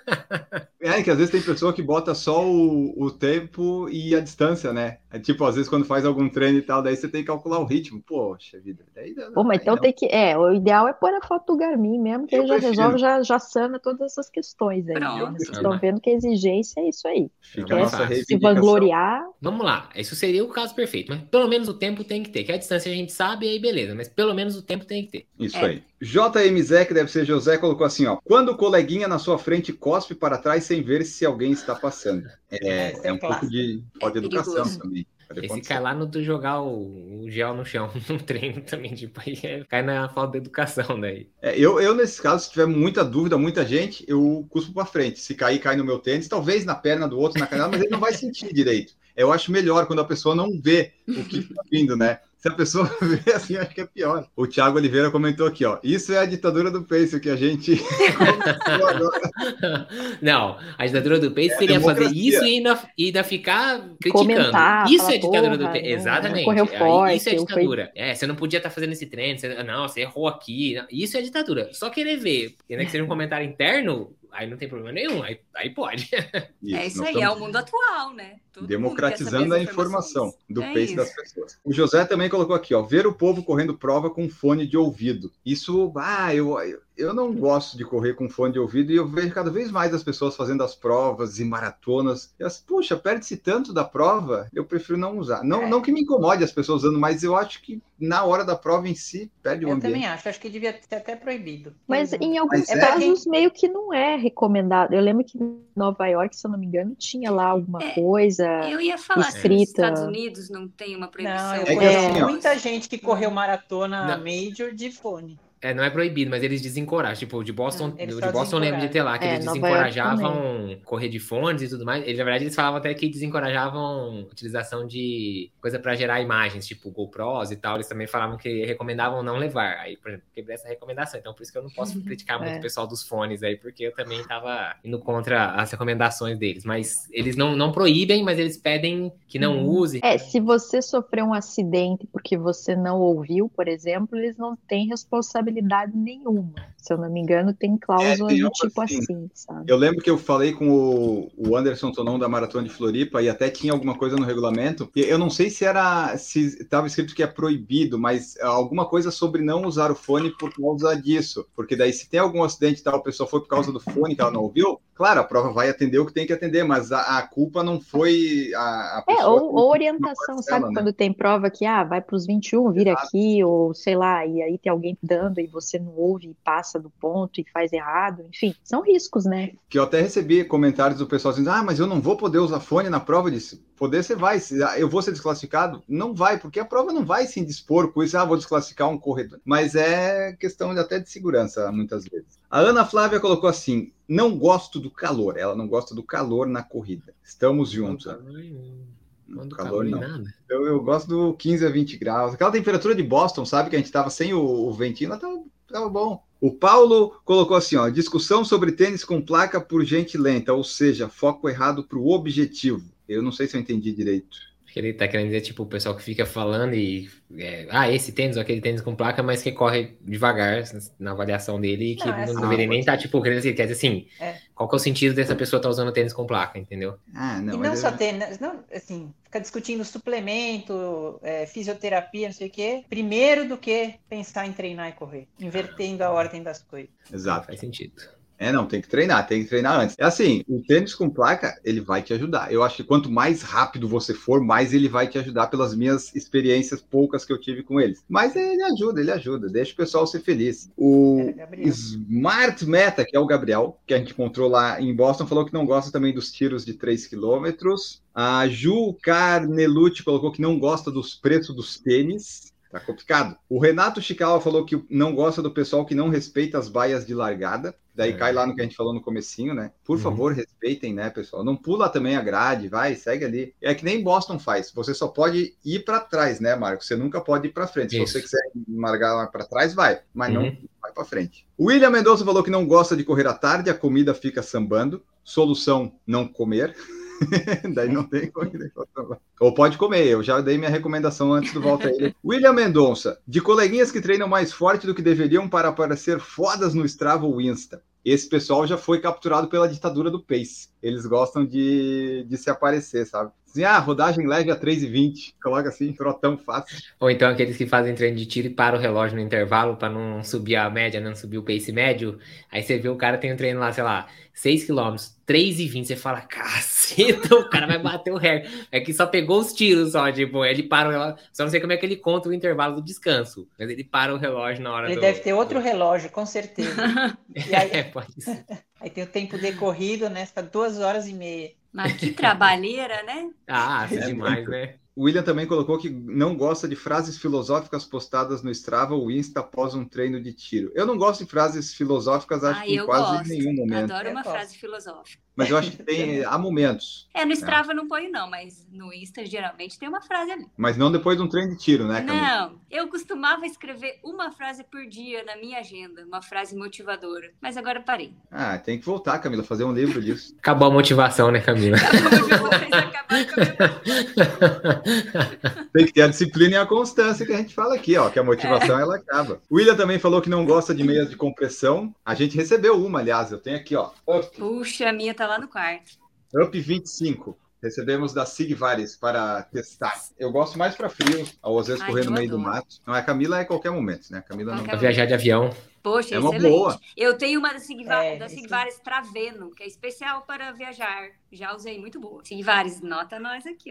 Que às vezes tem pessoa que bota só o tempo e a distância, né? É tipo, às vezes quando faz algum treino e tal, daí você tem que calcular o ritmo. Poxa vida. Daí, mas então tem que... o ideal é pôr a foto do Garmin mesmo, que ele já resolve, já sana todas essas questões aí. Né? Vocês estão vendo que a exigência é isso aí. Fica a nossa se vangloriar... Vamos lá, isso seria o caso perfeito, mas pelo menos o tempo tem que ter, que a distância a gente sabe, aí beleza, mas pelo menos o tempo tem que ter. Isso aí. JMZ, que deve ser José, colocou assim, ó. Quando o coleguinha na sua frente cospe para trás sem ver se alguém está passando. É um pouco de falta de educação também. Esse cai lá no jogar o gel no chão, no treino também, tipo, aí cai na falta de educação daí. Eu, nesse caso, se tiver muita dúvida, muita gente, eu cuspo para frente. Se cair, cai no meu tênis, talvez na perna do outro, na canela, mas ele não vai sentir direito. Eu acho melhor quando a pessoa não vê o que está vindo, né? Se a pessoa vê assim, acho que é pior. O Thiago Oliveira comentou aqui, ó. Isso é a ditadura do pace que a gente... Não, a ditadura do pace seria fazer isso e ainda ficar criticando. Comentar, isso é a ditadura do pace. Exatamente. Correu forte, isso é a ditadura. Você não podia estar fazendo esse treino. Você errou aqui. Isso é a ditadura. Só querer ver, que seja um comentário interno... Aí não tem problema nenhum, aí pode. Isso aí, é o mundo atual, né? Democratizando a informação do pace das pessoas. O José também colocou aqui, ó, ver o povo correndo prova com fone de ouvido. Isso, eu não gosto de correr com fone de ouvido e eu vejo cada vez mais as pessoas fazendo as provas e maratonas. Puxa, perde-se tanto da prova, eu prefiro não usar. Não que me incomode as pessoas usando, mas eu acho que na hora da prova em si, perde o ambiente. Eu também acho que devia ser até proibido. Mas em alguns casos meio que não é recomendado. Eu lembro que em Nova York, se eu não me engano, tinha lá alguma coisa eu ia falar escrita. Que nos Estados Unidos não tem uma proibição. Não, eu conheço muita gente que correu maratona major de fone. não é proibido, mas eles desencorajam. Tipo, de Boston eu lembro de ter lá, que eles Nova York desencorajavam correr de fones e tudo mais. Na verdade, eles falavam até que desencorajavam a utilização de coisa pra gerar imagens, tipo GoPros e tal. Eles também falavam que recomendavam não levar. Aí, por exemplo, quebrei essa recomendação. Então, por isso que eu não posso criticar muito o pessoal dos fones aí, porque eu também tava indo contra as recomendações deles. Mas eles não proíbem, mas eles pedem que não use. Se você sofreu um acidente porque você não ouviu, por exemplo, eles não têm responsabilidade nenhuma. Se eu não me engano, tem cláusulas do tipo assim, sabe? Eu lembro que eu falei com o Anderson Tonon da Maratona de Floripa e até tinha alguma coisa no regulamento. E eu não sei se estava escrito que é proibido, mas alguma coisa sobre não usar o fone por causa disso. Porque daí se tem algum acidente e tal, a pessoa foi por causa do fone que ela não ouviu, claro, a prova vai atender o que tem que atender, mas a culpa não foi a pessoa. Ou orientação, sabe? Né? Quando tem prova que vai para os 21, vira aqui, ou sei lá, e aí tem alguém dando e você não ouve e passa do ponto e faz errado, enfim, são riscos, né? Que eu até recebi comentários do pessoal dizendo, mas eu não vou poder usar fone na prova disso. Poder você vai, eu vou ser desclassificado? Não vai, porque a prova não vai se indispor com isso, vou desclassificar um corredor. Mas é questão até de segurança, muitas vezes. A Ana Flávia colocou assim, não gosto do calor, ela não gosta do calor na corrida. Estamos juntos. Não do calor não. Nada. Eu gosto do 15 a 20 graus. Aquela temperatura de Boston, sabe, que a gente estava sem o ventinho, tava bom. O Paulo colocou assim, discussão sobre tênis com placa por gente lenta, ou seja, foco errado para o objetivo. Eu não sei se eu entendi direito. Ele tá querendo dizer, tipo, o pessoal que fica falando e... esse tênis ou aquele tênis com placa, mas que corre devagar na avaliação dele e que não deveria nem estar, tipo, querendo dizer, quer dizer assim, qual que é o sentido dessa pessoa estar usando tênis com placa, entendeu? Não, e não só tênis, não, assim, fica discutindo suplemento, fisioterapia, não sei o quê, primeiro do que pensar em treinar e correr, invertendo a ordem das coisas. Exato. Faz sentido. Tem que treinar antes. É assim, o tênis com placa, ele vai te ajudar. Eu acho que quanto mais rápido você for, mais ele vai te ajudar pelas minhas experiências poucas que eu tive com eles. Mas ele ajuda, deixa o pessoal ser feliz. O Smart Meta, que é o Gabriel, que a gente encontrou lá em Boston, falou que não gosta também dos tiros de 3 quilômetros. A Ju Carnelucci colocou que não gosta dos preços dos tênis. Tá complicado. O Renato Chicala falou que não gosta do pessoal que não respeita as baias de largada. Daí cai lá no que a gente falou no comecinho, né? Por favor, respeitem, né, pessoal? Não pula também a grade, vai, segue ali. É que nem Boston faz. Você só pode ir para trás, né, Marco? Você nunca pode ir para frente. Isso. Se você quiser largar lá para trás, vai. Mas não vai para frente. O William Mendonça falou que não gosta de correr à tarde, a comida fica sambando. Solução, não comer. Daí não tem corrida. Ou pode comer, eu já dei minha recomendação antes do volta a ele. William Mendonça, de coleguinhas que treinam mais forte do que deveriam para aparecer fodas no Strava ou Insta. Esse pessoal já foi capturado pela ditadura do pace. Eles gostam de se aparecer, sabe? Assim, rodagem leve a 3,20. Coloca assim, trotão fácil. Ou então aqueles que fazem treino de tiro e param o relógio no intervalo para não subir a média, não subir o pace médio. Aí você vê o cara tem um treino lá, sei lá, 6 km, 3,20. Você fala, caceta, o cara vai bater o recorde. É que só pegou os tiros só, tipo, ele para o relógio. Só não sei como é que ele conta o intervalo do descanso. Mas ele para o relógio na hora Ele deve ter outro relógio, com certeza. E aí, pode ser. Aí tem o tempo decorrido, né? Está 2h30. Mas que trabalheira, né? É demais, né? O William também colocou que não gosta de frases filosóficas postadas no Strava ou Insta após um treino de tiro. Eu não gosto de frases filosóficas, acho que em quase nenhum momento. Adoro uma frase filosófica. Mas eu acho que há momentos. No Strava não ponho não, mas no Insta geralmente tem uma frase ali. Mas não depois de um treino de tiro, né, Camila? Não, eu costumava escrever uma frase por dia na minha agenda, uma frase motivadora, mas agora parei. Tem que voltar, Camila, fazer um livro disso. Acabou a motivação, né, Camila? Tem que ter a disciplina e a constância que a gente fala aqui, que a motivação ela acaba. O William também falou que não gosta de meias de compressão. A gente recebeu uma, aliás, eu tenho aqui, Up. Puxa, a minha tá lá no quarto. Up 25. Recebemos da Sigvaris para testar. Eu gosto mais para frio, ou às vezes correr no meio do mato. Não, a Camila é qualquer momento, né? A Camila não... Pra viajar de avião. Poxa, é uma excelente. Boa. Eu tenho uma da Sigvaris Traveno, que é especial para viajar. Já usei, muito boa. Sigvaris, nota nós aqui,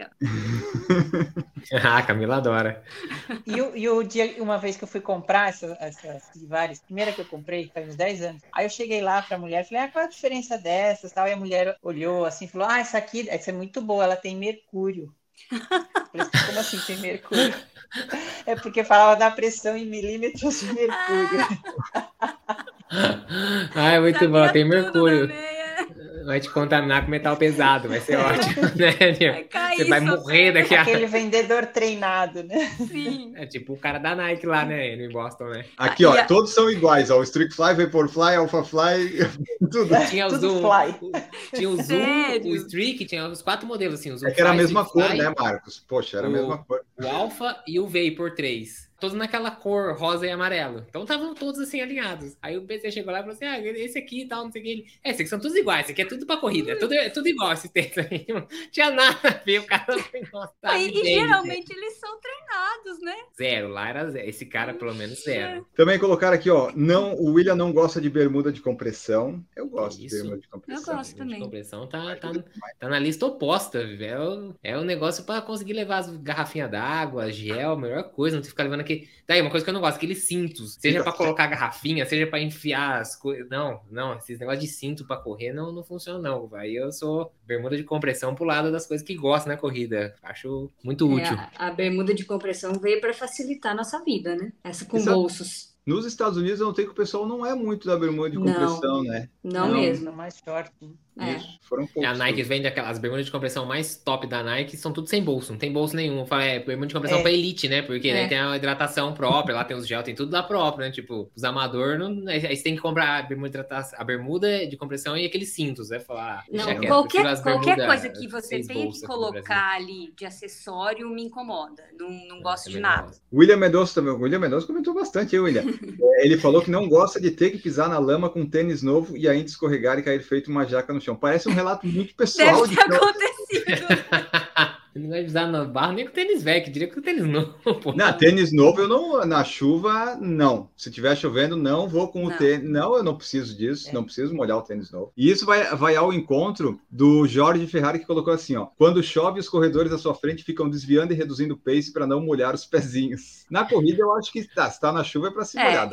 A Camila adora. E o dia, uma vez que eu fui comprar essa Sigvaris, primeira que eu comprei, faz uns 10 anos. Aí eu cheguei lá pra mulher, falei, qual é a diferença dessas? Tal, e a mulher olhou assim, falou, essa é muito boa, ela tem mercúrio. Falei, como assim tem mercúrio? É porque falava da pressão em milímetros de mercúrio. Ah, é muito Sabia bom, tem tudo mercúrio. da meia. Vai te contaminar com metal pesado, vai ser ótimo, né, Nil? Vai cair Você vai sua morrer perna. daqui a... Aquele vendedor treinado, né? Sim. É tipo o cara da Nike lá, né, em Boston, né? Aqui, ó, E a- todos são iguais, ó. O Streakfly, Vaporfly, Alphafly, tudo. Tinha o Tudo Zoom, fly. tinha o Zoom, Sério? o Streak, tinha os 4 modelos, assim, o Zoom É que era a Fly, mesma Streak cor, Fly, né, Marcos? Poxa, era a mesma cor. o Alpha e o Vapor 3. Todos naquela cor rosa e amarelo. Então estavam todos assim alinhados. Aí o PC chegou lá e falou assim: esse aqui e tal, não sei o que. Ele, esses aqui são todos iguais, esse aqui é tudo pra corrida, é tudo igual esses tênis aí. Não tinha nada a ver, o cara foi nossa. E geralmente eles são treinados, né? Zero, lá era zero. Esse cara, pelo menos, zero. Também colocaram aqui, ó, o William não gosta de bermuda de compressão. Eu gosto de Isso. bermuda de compressão. Eu gosto também. A compressão tá na lista oposta, viu? É um negócio pra conseguir levar as garrafinhas d'água, gel, a melhor coisa, não ter que ficar levando aqui. Daí, uma coisa que eu não gosto, aqueles cintos. Seja pra colocar garrafinha, seja pra enfiar as coisas. Não, esses negócios de cinto pra correr não funciona, não. Aí eu sou bermuda de compressão pro lado das coisas que gosto na corrida. Acho muito útil. A bermuda de compressão veio para facilitar a nossa vida, né? Essa com Isso- bolsos. Nos Estados Unidos eu notei que o pessoal não é muito da bermuda de compressão, né? Não Não. mesmo. Mais short. É. Isso, foram E poucos. a Nike vende aquelas bermudas de compressão mais top da Nike, são tudo sem bolso, não tem bolso nenhum. Eu falo, bermuda de compressão pra elite, né? Porque daí tem a hidratação própria, lá tem os gel, tem tudo lá próprio, né? Tipo, os amadores, aí você tem que comprar a bermuda de compressão e aqueles cintos, né? Falar, Não, deixa quieto, prefiro as qualquer bermudas coisa que você seis tenha bolsos que aqui no Brasil. colocar ali de acessório me incomoda. Não gosto de Também não nada. gosto. William Mendonça também. O William Mendonça comentou bastante, hein, William? Ele falou que não gosta de ter que pisar na lama com tênis novo e ainda escorregar e cair feito uma jaca no chão. Parece um relato muito pessoal. Deve ter acontecido. Não vai pisar no barro nem com tênis velho, que diria que com tênis novo. Pô. Não, tênis novo eu não. Na chuva, não. Se tiver chovendo, não vou com o Não. tênis. Não, eu não preciso disso. Não preciso molhar o tênis novo. E isso vai ao encontro do Jorge Ferrari, que colocou assim: ó. Quando chove, os corredores à sua frente ficam desviando e reduzindo o pace para não molhar os pezinhos. Na corrida, eu acho que se tá na chuva é para se molhar.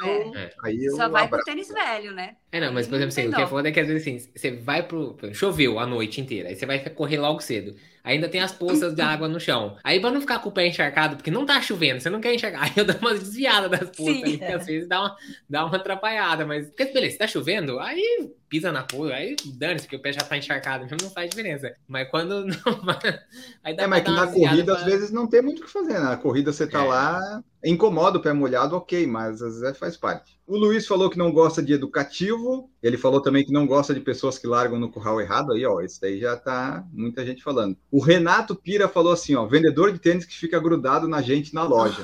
Aí eu Só vai com abraço. tênis velho, né? Não, mas por exemplo, assim, o que é foda é que às vezes assim, você vai choveu a noite inteira, aí você vai correr logo cedo. Ainda tem as poças de água no chão. Aí pra não ficar com o pé encharcado, porque não tá chovendo, você não quer enxergar. Aí eu dou uma desviada das poças ali, que às vezes dá uma atrapalhada. Mas, porque beleza, se tá chovendo, aí pisa na poça, aí dane-se, porque o pé já tá encharcado, mesmo não faz diferença. Mas quando não vai. Aí dá Mas pra que dar na uma desviada corrida, às vezes, não tem muito o que fazer. Na corrida, você tá lá, incomoda o pé molhado, ok, mas às vezes faz parte. O Luiz falou que não gosta de educativo. Ele falou também que não gosta de pessoas que largam no curral errado. Aí, ó, esse daí já tá muita gente falando. O Renato Pira falou assim, ó, vendedor de tênis que fica grudado na gente na loja.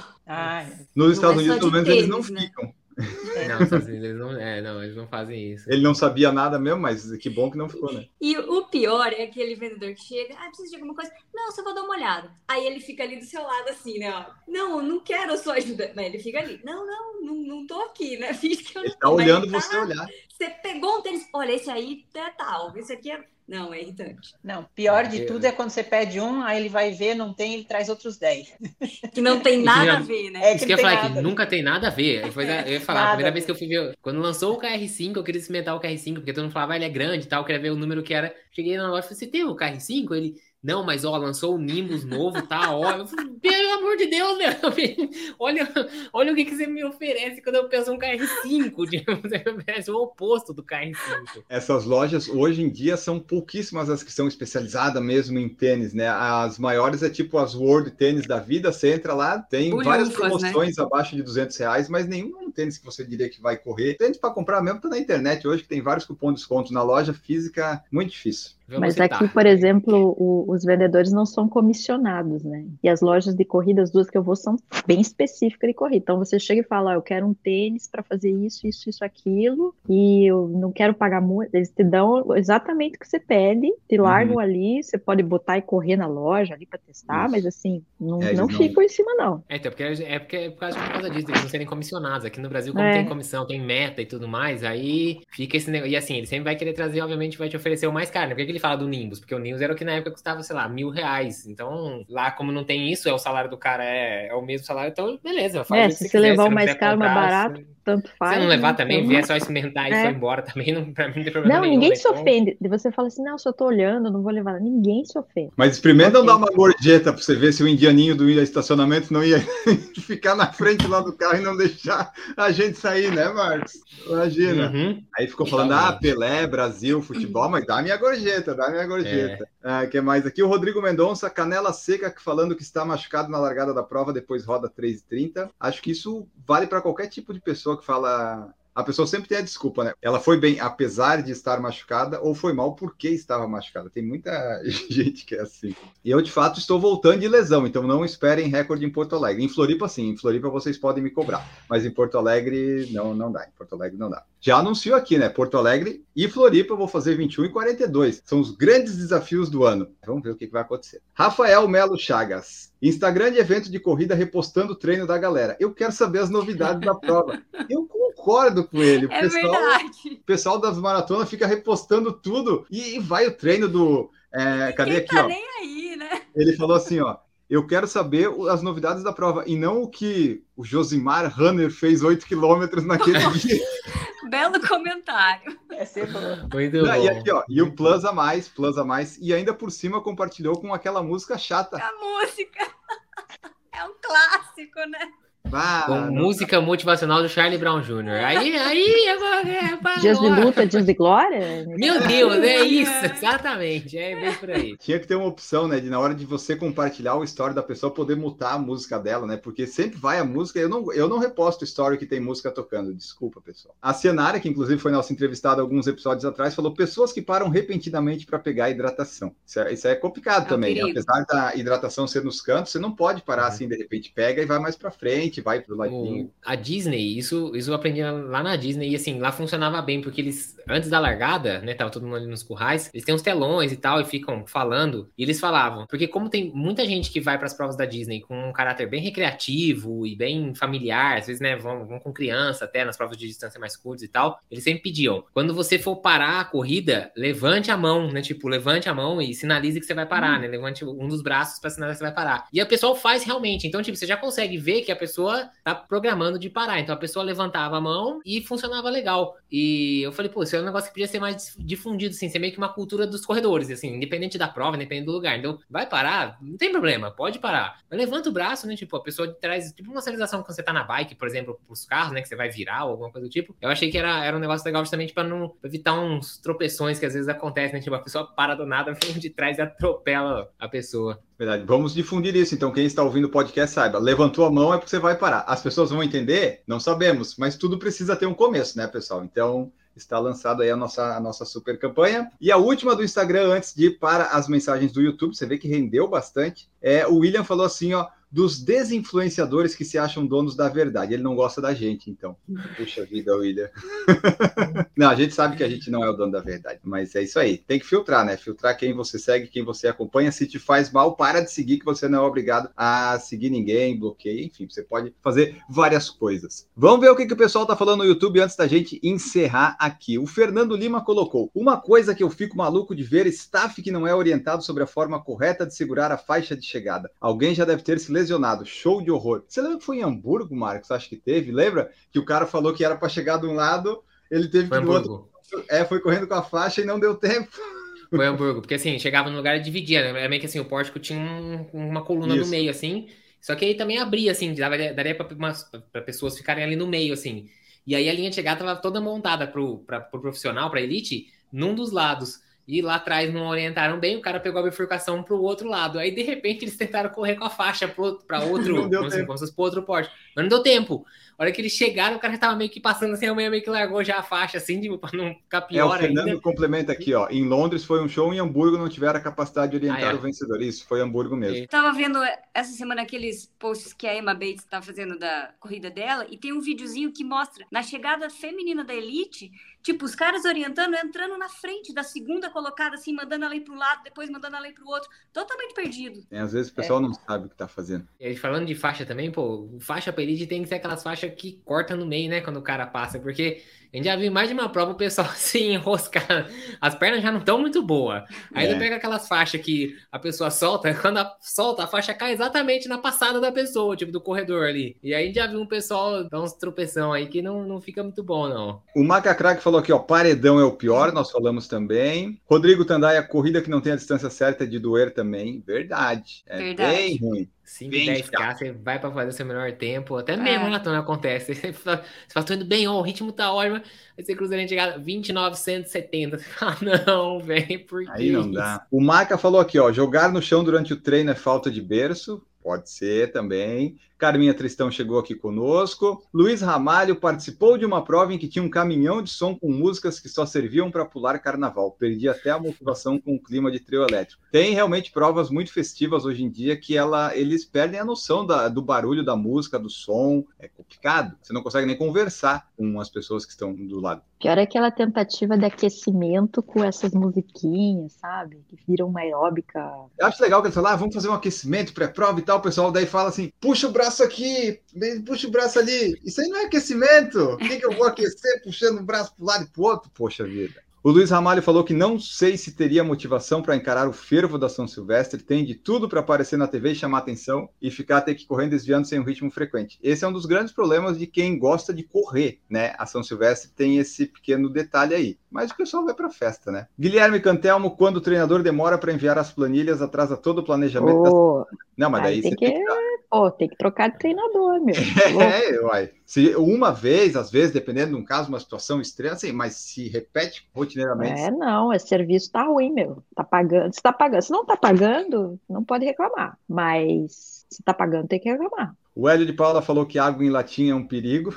Nos Estados Unidos, pelo menos, eles não ficam. Não, Estados Unidos, eles não fazem isso. Ele não sabia nada mesmo, mas que bom que não ficou, né? E o pior é aquele vendedor que chega, precisa de alguma coisa? Não, só vou dar uma olhada. Aí ele fica ali do seu lado assim, né? Ó. Não quero a sua ajuda. Mas ele fica ali. Não tô aqui, né? Finge que eu não Ele tá tô. olhando você olhar. Você pegou um tênis, olha, esse aí é tal, esse aqui é... Não, é irritante. Não, pior de tudo é quando você pede um, aí ele vai ver, não tem, ele traz outros 10. Que não tem nada a ver, né? Isso que eu ia falar, que nunca tem nada a ver. Eu ia falar, a primeira vez que eu fui ver, quando lançou o KR5, eu queria experimentar o KR5, porque todo mundo falava, ele é grande e tal, eu queria ver o número que era. Cheguei na loja e falei, você tem o KR5? Ele, não, mas ó, lançou o Nimbus novo, tá, ó. Eu falei, pelo amor de Deus, né? Olha o que você me oferece quando eu penso um KR5. Você me oferece o oposto do KR5. Essas lojas, hoje em dia, são pouquíssimas as que são especializadas mesmo em tênis, né? As maiores é tipo as World Tênis da vida, você entra lá, tem várias promoções, né? Abaixo de R$200, mas nenhum é um tênis que você diria que vai correr. Tênis para comprar mesmo tá na internet hoje, que tem vários cupons de desconto. Na loja física, muito difícil. Mas aqui, por exemplo, os vendedores não são comissionados, né? E as lojas de corrida, as duas que eu vou, são bem específicas de corrida. Então você chega e fala, eu quero um tênis para fazer isso, aquilo, e eu não quero pagar muito. Eles te dão exatamente o que você pede, te largam ali, você pode botar e correr na loja ali para testar, mas assim, não ficam em cima, não. Então, porque é por causa disso, eles não serem comissionados. Aqui no Brasil, como tem comissão, tem meta e tudo mais, aí fica esse negócio. E assim, ele sempre vai querer trazer, obviamente, vai te oferecer o mais caro, né? Por que ele fala do Nimbus? Porque o Nimbus era o que na época custava, sei lá, R$1.000. Então, lá, como não tem isso, o salário do cara é o mesmo salário, então, beleza, faz se você levar o mais caro, mais barato. tanto faz. Se não levar também, então... vier só experimentar e foi embora também, não, pra mim não tem problema Não, nenhum. ninguém né? se ofende. Você fala assim, não, se eu tô olhando, não vou levar. Ninguém se ofende. Mas experimenta Ok. dar uma gorjeta pra você ver se o indianinho do estacionamento não ia ficar na frente lá do carro e não deixar a gente sair, né, Marcos? Imagina. Uhum. Aí ficou falando, Totalmente. Pelé, Brasil, futebol, mas dá minha gorjeta. Que mais aqui? O Rodrigo Mendonça, canela seca, falando que está machucado na largada da prova, depois roda 3h30. Acho que isso vale para qualquer tipo de pessoa que fala... A pessoa sempre tem a desculpa, né? Ela foi bem apesar de estar machucada ou foi mal porque estava machucada. Tem muita gente que é assim. E eu, de fato, estou voltando de lesão, então não esperem recorde em Porto Alegre. Em Floripa, sim. Em Floripa, vocês podem me cobrar. Mas em Porto Alegre, não dá. Em Porto Alegre, não dá. Já anuncio aqui, né? Porto Alegre e Floripa, eu vou fazer 21 e 42. São os grandes desafios do ano. Vamos ver o que vai acontecer. Rafael Melo Chagas. Instagram de evento de corrida repostando o treino da galera. Eu quero saber as novidades da prova. Eu concordo com ele. Verdade. O pessoal das maratonas fica repostando tudo e vai o treino do... cadê aqui, tá ó? Nem aí, né? Ele falou assim, ó. Eu quero saber as novidades da prova e não o que o Josimar Runner fez 8 km naquele dia. Belo comentário. Muito Não, bom. e aqui, ó, e o plus a mais, e ainda por cima compartilhou com aquela música chata. A música é um clássico, né? Com música motivacional do Charlie Brown Jr. Aí agora Dias de luta, dias de glória? Meu Deus, é isso, exatamente. É bem por aí. Tinha que ter uma opção, né? De na hora de você compartilhar o story da pessoa, poder mutar a música dela, né? Porque sempre vai a música. Eu não reposto story que tem música tocando. Desculpa, pessoal. A Cianara, que inclusive foi nossa entrevistada alguns episódios atrás, falou pessoas que param repentinamente para pegar hidratação. Isso é complicado também. Perigo. Apesar da hidratação ser nos cantos, você não pode parar assim, de repente pega e vai mais para frente, vai pro ladinho. A Disney, isso eu aprendi lá na Disney, e assim, lá funcionava bem, porque eles, antes da largada, né, tava todo mundo ali nos currais, eles têm uns telões e tal, e ficam falando, e eles falavam, porque como tem muita gente que vai pras provas da Disney com um caráter bem recreativo e bem familiar, às vezes, né, vão com criança até, nas provas de distância mais curtas e tal, eles sempre pediam, quando você for parar a corrida, levante a mão, né, tipo, levante a mão e sinalize que você vai parar, né, levante um dos braços pra sinalizar que você vai parar. E a pessoa faz realmente, então, tipo, você já consegue ver que a pessoa tá programando de parar. Então a pessoa levantava a mão e funcionava legal. E eu falei, pô, isso é um negócio que podia ser mais difundido, assim, ser meio que uma cultura dos corredores, assim, independente da prova, independente do lugar. Então, vai parar, não tem problema, pode parar. Mas levanta o braço, né? Tipo, a pessoa traz, tipo, uma sinalização quando você tá na bike, por exemplo, pros carros, né? Que você vai virar ou alguma coisa do tipo. Eu achei que era um negócio legal justamente pra não pra evitar uns tropeções que às vezes acontecem, né? Tipo, a pessoa para do nada, vem de trás e atropela a pessoa. Verdade. Vamos difundir isso. Então, quem está ouvindo o podcast saiba. Levantou a mão é porque você vai parar. As pessoas vão entender? Não sabemos. Mas tudo precisa ter um começo, né, pessoal? Então, está lançada aí a nossa super campanha. E a última do Instagram, antes de ir para as mensagens do YouTube, você vê que rendeu bastante. O William falou assim, ó, dos desinfluenciadores que se acham donos da verdade. Ele não gosta da gente, então. Puxa vida, William. Não, a gente sabe que a gente não é o dono da verdade, mas é isso aí. Tem que filtrar, né? Filtrar quem você segue, quem você acompanha. Se te faz mal, para de seguir, que você não é obrigado a seguir ninguém, bloqueia, enfim, você pode fazer várias coisas. Vamos ver o que o pessoal tá falando no YouTube antes da gente encerrar aqui. O Fernando Lima colocou, uma coisa que eu fico maluco de ver, staff que não é orientado sobre a forma correta de segurar a faixa de chegada. Alguém já deve ter se lesionado, show de horror. Você lembra que foi em Hamburgo, Marcos? Acho que teve, lembra? Que o cara falou que era para chegar de um lado, ele teve que ir do outro. Foi correndo com a faixa e não deu tempo. Foi Hamburgo, porque assim, chegava no lugar e dividia, né? É meio que assim, o pórtico tinha uma coluna no meio, assim, só que aí também abria, assim, daria pra pessoas ficarem ali no meio, assim. E aí a linha de chegada tava toda montada pro profissional, pra elite, num dos lados. E lá atrás não orientaram bem, o cara pegou a bifurcação pro outro lado. Aí, de repente, eles tentaram correr com a faixa pra outro, como se fosse pro outro porte. Mas não deu tempo. A hora que eles chegaram, o cara já tava meio que passando assim, a mulher meio que largou já a faixa, assim, tipo, pra não ficar pior ainda. O Fernando complementa aqui, ó. Em Londres foi um show, em Hamburgo não tiveram a capacidade de orientar o vencedor. Isso, foi Hamburgo mesmo. Eu tava vendo essa semana aqueles posts que a Emma Bates tá fazendo da corrida dela, e tem um videozinho que mostra, na chegada feminina da elite, Tipo, os caras orientando, entrando na frente da segunda colocada, assim, mandando ela ir pro lado, depois mandando ela ir pro outro. Totalmente perdido. Às vezes o pessoal não sabe o que tá fazendo. E falando de faixa também, pô, faixa pelide tem que ser aquelas faixas que corta no meio, né, quando o cara passa, porque a gente já viu mais de uma prova o pessoal se enroscar, as pernas já não estão muito boas. Aí ele pega aquelas faixas que a pessoa solta, quando solta, a faixa cai exatamente na passada da pessoa, tipo do corredor ali. E aí a gente já viu um pessoal dar uns tropeção aí que não fica muito bom, não. O Macacrack falou aqui, ó, paredão é o pior, nós falamos também. Rodrigo Tandai, a corrida que não tem a distância certa é de doer também. Verdade. Bem ruim. 5 e 10K, você vai pra fazer o seu melhor tempo, até mesmo maratona acontece. Você fala, tô indo bem, ó, o ritmo tá ótimo, aí você cruza a chegada 29,170. Você fala, não, velho, por que aí não dá. O Maca falou aqui, ó, jogar no chão durante o treino é falta de berço. Pode ser também. Carminha Tristão chegou aqui conosco. Luiz Ramalho participou de uma prova em que tinha um caminhão de som com músicas que só serviam para pular carnaval. Perdi até a motivação com o clima de trio elétrico. Tem realmente provas muito festivas hoje em dia que eles perdem a noção do barulho da música, do som. É complicado. Você não consegue nem conversar com as pessoas que estão do lado. Pior é aquela tentativa de aquecimento com essas musiquinhas, sabe? Que viram uma aeróbica. Eu acho legal que eles falam, vamos fazer um aquecimento pré-prova e tal. O pessoal daí fala assim, puxa o braço aqui, puxa o braço ali. Isso aí não é aquecimento. O que eu vou aquecer puxando um braço para um lado e para o outro? Poxa vida. O Luiz Ramalho falou que não sei se teria motivação para encarar o fervo da São Silvestre, tem de tudo para aparecer na TV e chamar atenção e ficar até que correndo desviando sem um ritmo frequente. Esse é um dos grandes problemas de quem gosta de correr, né? A São Silvestre tem esse pequeno detalhe aí. Mas o pessoal vai para a festa, né? Guilherme Cantelmo, quando o treinador demora para enviar as planilhas, atrasa todo o planejamento. Não, mas daí você tem que trocar de treinador, meu. Uai. Se uma vez, às vezes, dependendo de um caso, uma situação extrema, assim, mas se repete rotineiramente. Não, esse serviço tá ruim, meu. Tá pagando, se tá pagando. Se não tá pagando, não pode reclamar. Mas se tá pagando, tem que reclamar. O Hélio de Paula falou que água em latinha é um perigo.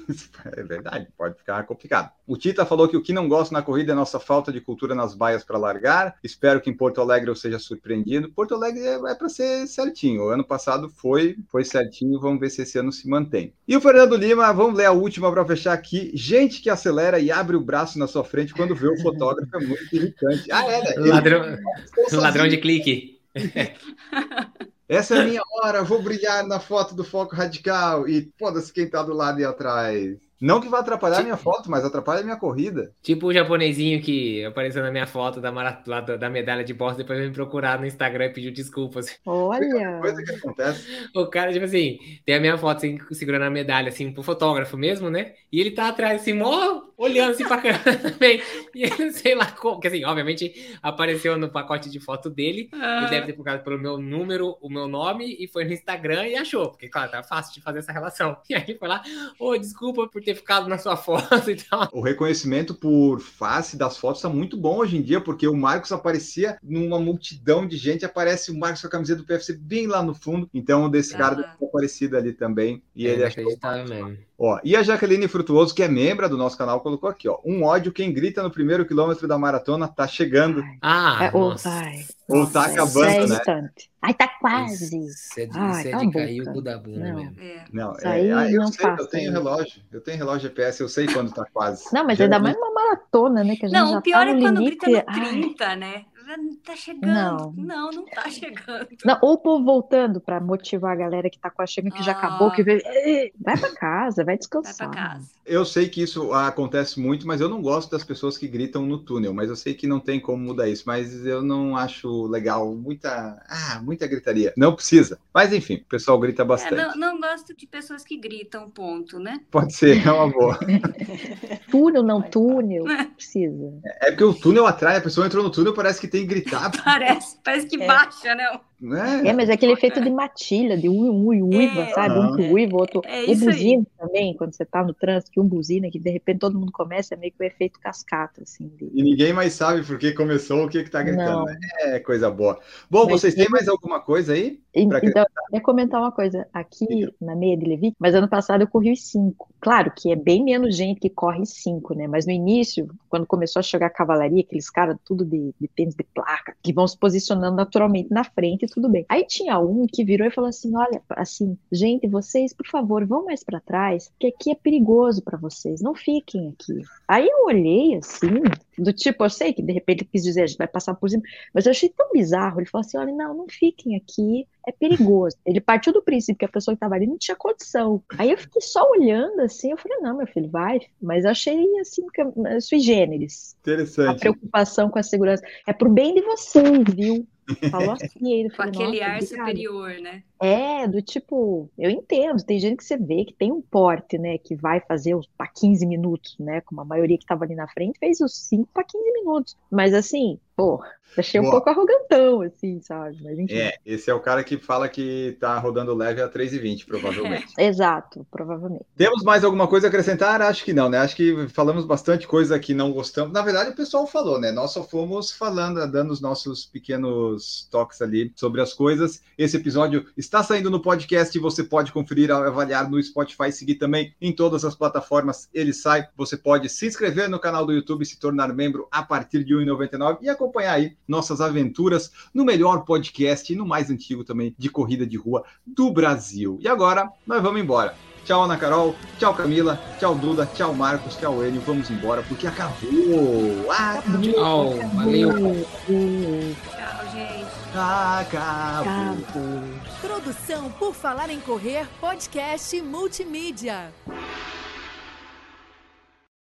É verdade, pode ficar complicado. O Tita falou que o que não gosto na corrida é nossa falta de cultura nas baias para largar. Espero que em Porto Alegre eu seja surpreendido. Porto Alegre é para ser certinho. O ano passado foi certinho. Vamos ver se esse ano se mantém. E o Fernando Lima, vamos ler a última para fechar aqui. Gente que acelera e abre o braço na sua frente quando vê o fotógrafo é muito irritante. Ladrão de clique. Essa é a minha hora, vou brilhar na foto do Foco Radical e foda-se quem tá do lado e atrás. Não que vai atrapalhar a minha foto, mas atrapalha a minha corrida. Tipo o japonesinho que apareceu na minha foto da medalha de Boston, depois veio me procurar no Instagram e pediu desculpas. Olha! Coisa que acontece. O cara, tipo assim, tem a minha foto assim, segurando a medalha, assim, pro fotógrafo mesmo, né? E ele tá atrás, assim, mó olhando assim pra câmera também. E ele, sei lá como, porque assim, obviamente, apareceu no pacote de foto dele. Ele deve ter procurado pelo meu número, o meu nome, e foi no Instagram e achou. Porque, claro, tá fácil de fazer essa relação. E aí foi lá, desculpa por ter ficado na sua foto e tal. O reconhecimento por face das fotos tá muito bom hoje em dia, porque o Marcos aparecia numa multidão de gente, aparece o Marcos com a camiseta do PFC bem lá no fundo, então desse cara deve ter aparecido ali também, e ele achou mesmo. E a Jaqueline Frutuoso, que é membro do nosso canal, colocou aqui, um ódio, quem grita no primeiro quilômetro da maratona tá chegando. Ou tá acabando, né? Instante. Ai, tá quase. Isso é de cair o cu da bunda mesmo. Eu tenho relógio GPS, eu sei quando tá quase. Não, mas ainda mais uma maratona, né? Que a gente não, já o pior tá é no quando limite. grita no 30, né? Tá chegando. Não tá chegando. Não, ou o povo voltando pra motivar a galera que tá achando que já acabou, que vai pra casa, vai descansar. Vai pra casa. Eu sei que isso acontece muito, mas eu não gosto das pessoas que gritam no túnel, mas eu sei que não tem como mudar isso, mas eu não acho legal, muita gritaria. Não precisa. Mas enfim, o pessoal grita bastante. Não gosto de pessoas que gritam, ponto, né? Pode ser, é uma boa. Túnel, não túnel, precisa. É porque o túnel atrai, a pessoa entrou no túnel, parece que tem que gritar. Parece que baixa, né? Mas é aquele efeito de matilha, de uiva, sabe? Um que uiva, outro. O buzina também, quando você tá no trânsito, que um buzina, que de repente todo mundo começa, é meio que o efeito cascata, assim. E ninguém mais sabe por que começou, o que tá gritando. É coisa boa. Bom, vocês têm mais alguma coisa aí? Então, eu ia comentar uma coisa. Aqui na meia de Levi, mas ano passado eu corri os 5. Claro que é bem menos gente que corre 5, né? Mas no início, quando começou a chegar a cavalaria, aqueles caras tudo de tênis de placa, que vão se posicionando naturalmente na frente, tudo bem. Aí tinha um que virou e falou assim, olha, assim, gente, vocês, por favor, vão mais pra trás, porque aqui é perigoso pra vocês, não fiquem aqui. Aí eu olhei assim, do tipo, eu sei que de repente ele quis dizer, a gente vai passar por cima, mas eu achei tão bizarro. Ele falou assim, olha, não fiquem aqui, é perigoso. Ele partiu do princípio que a pessoa que estava ali não tinha condição. Aí eu fiquei só olhando assim, eu falei, não, meu filho, vai. Mas eu achei assim, sui generis. Interessante. A preocupação com a segurança. É pro bem de vocês, viu? Falou assim, ele Com falou, aquele ar obrigado. superior, né? Do tipo, eu entendo, tem gente que você vê que tem um porte, né, que vai fazer os para 15 minutos, né, como a maioria que estava ali na frente fez os 5 para 15 minutos. Mas assim, pô, achei um pouco arrogantão, assim, sabe? Mas enfim. Esse é o cara que fala que tá rodando leve a 3,20, provavelmente. Exato, provavelmente. Temos mais alguma coisa a acrescentar? Acho que não, né? Acho que falamos bastante coisa que não gostamos. Na verdade, o pessoal falou, né? Nós só fomos falando, dando os nossos pequenos toques ali sobre as coisas. Esse episódio está saindo no podcast e você pode conferir, avaliar no Spotify, seguir também em todas as plataformas. Ele sai. Você pode se inscrever no canal do YouTube, se tornar membro a partir de R$ 1,99 e acompanhar aí nossas aventuras no melhor podcast e no mais antigo também de corrida de rua do Brasil. E agora, nós vamos embora. Tchau, Ana Carol. Tchau, Camila. Tchau, Duda. Tchau, Marcos. Tchau, Enio. Vamos embora porque acabou. Tchau, valeu. Tchau, gente. Acabou. Produção por Falar em Correr, podcast multimídia.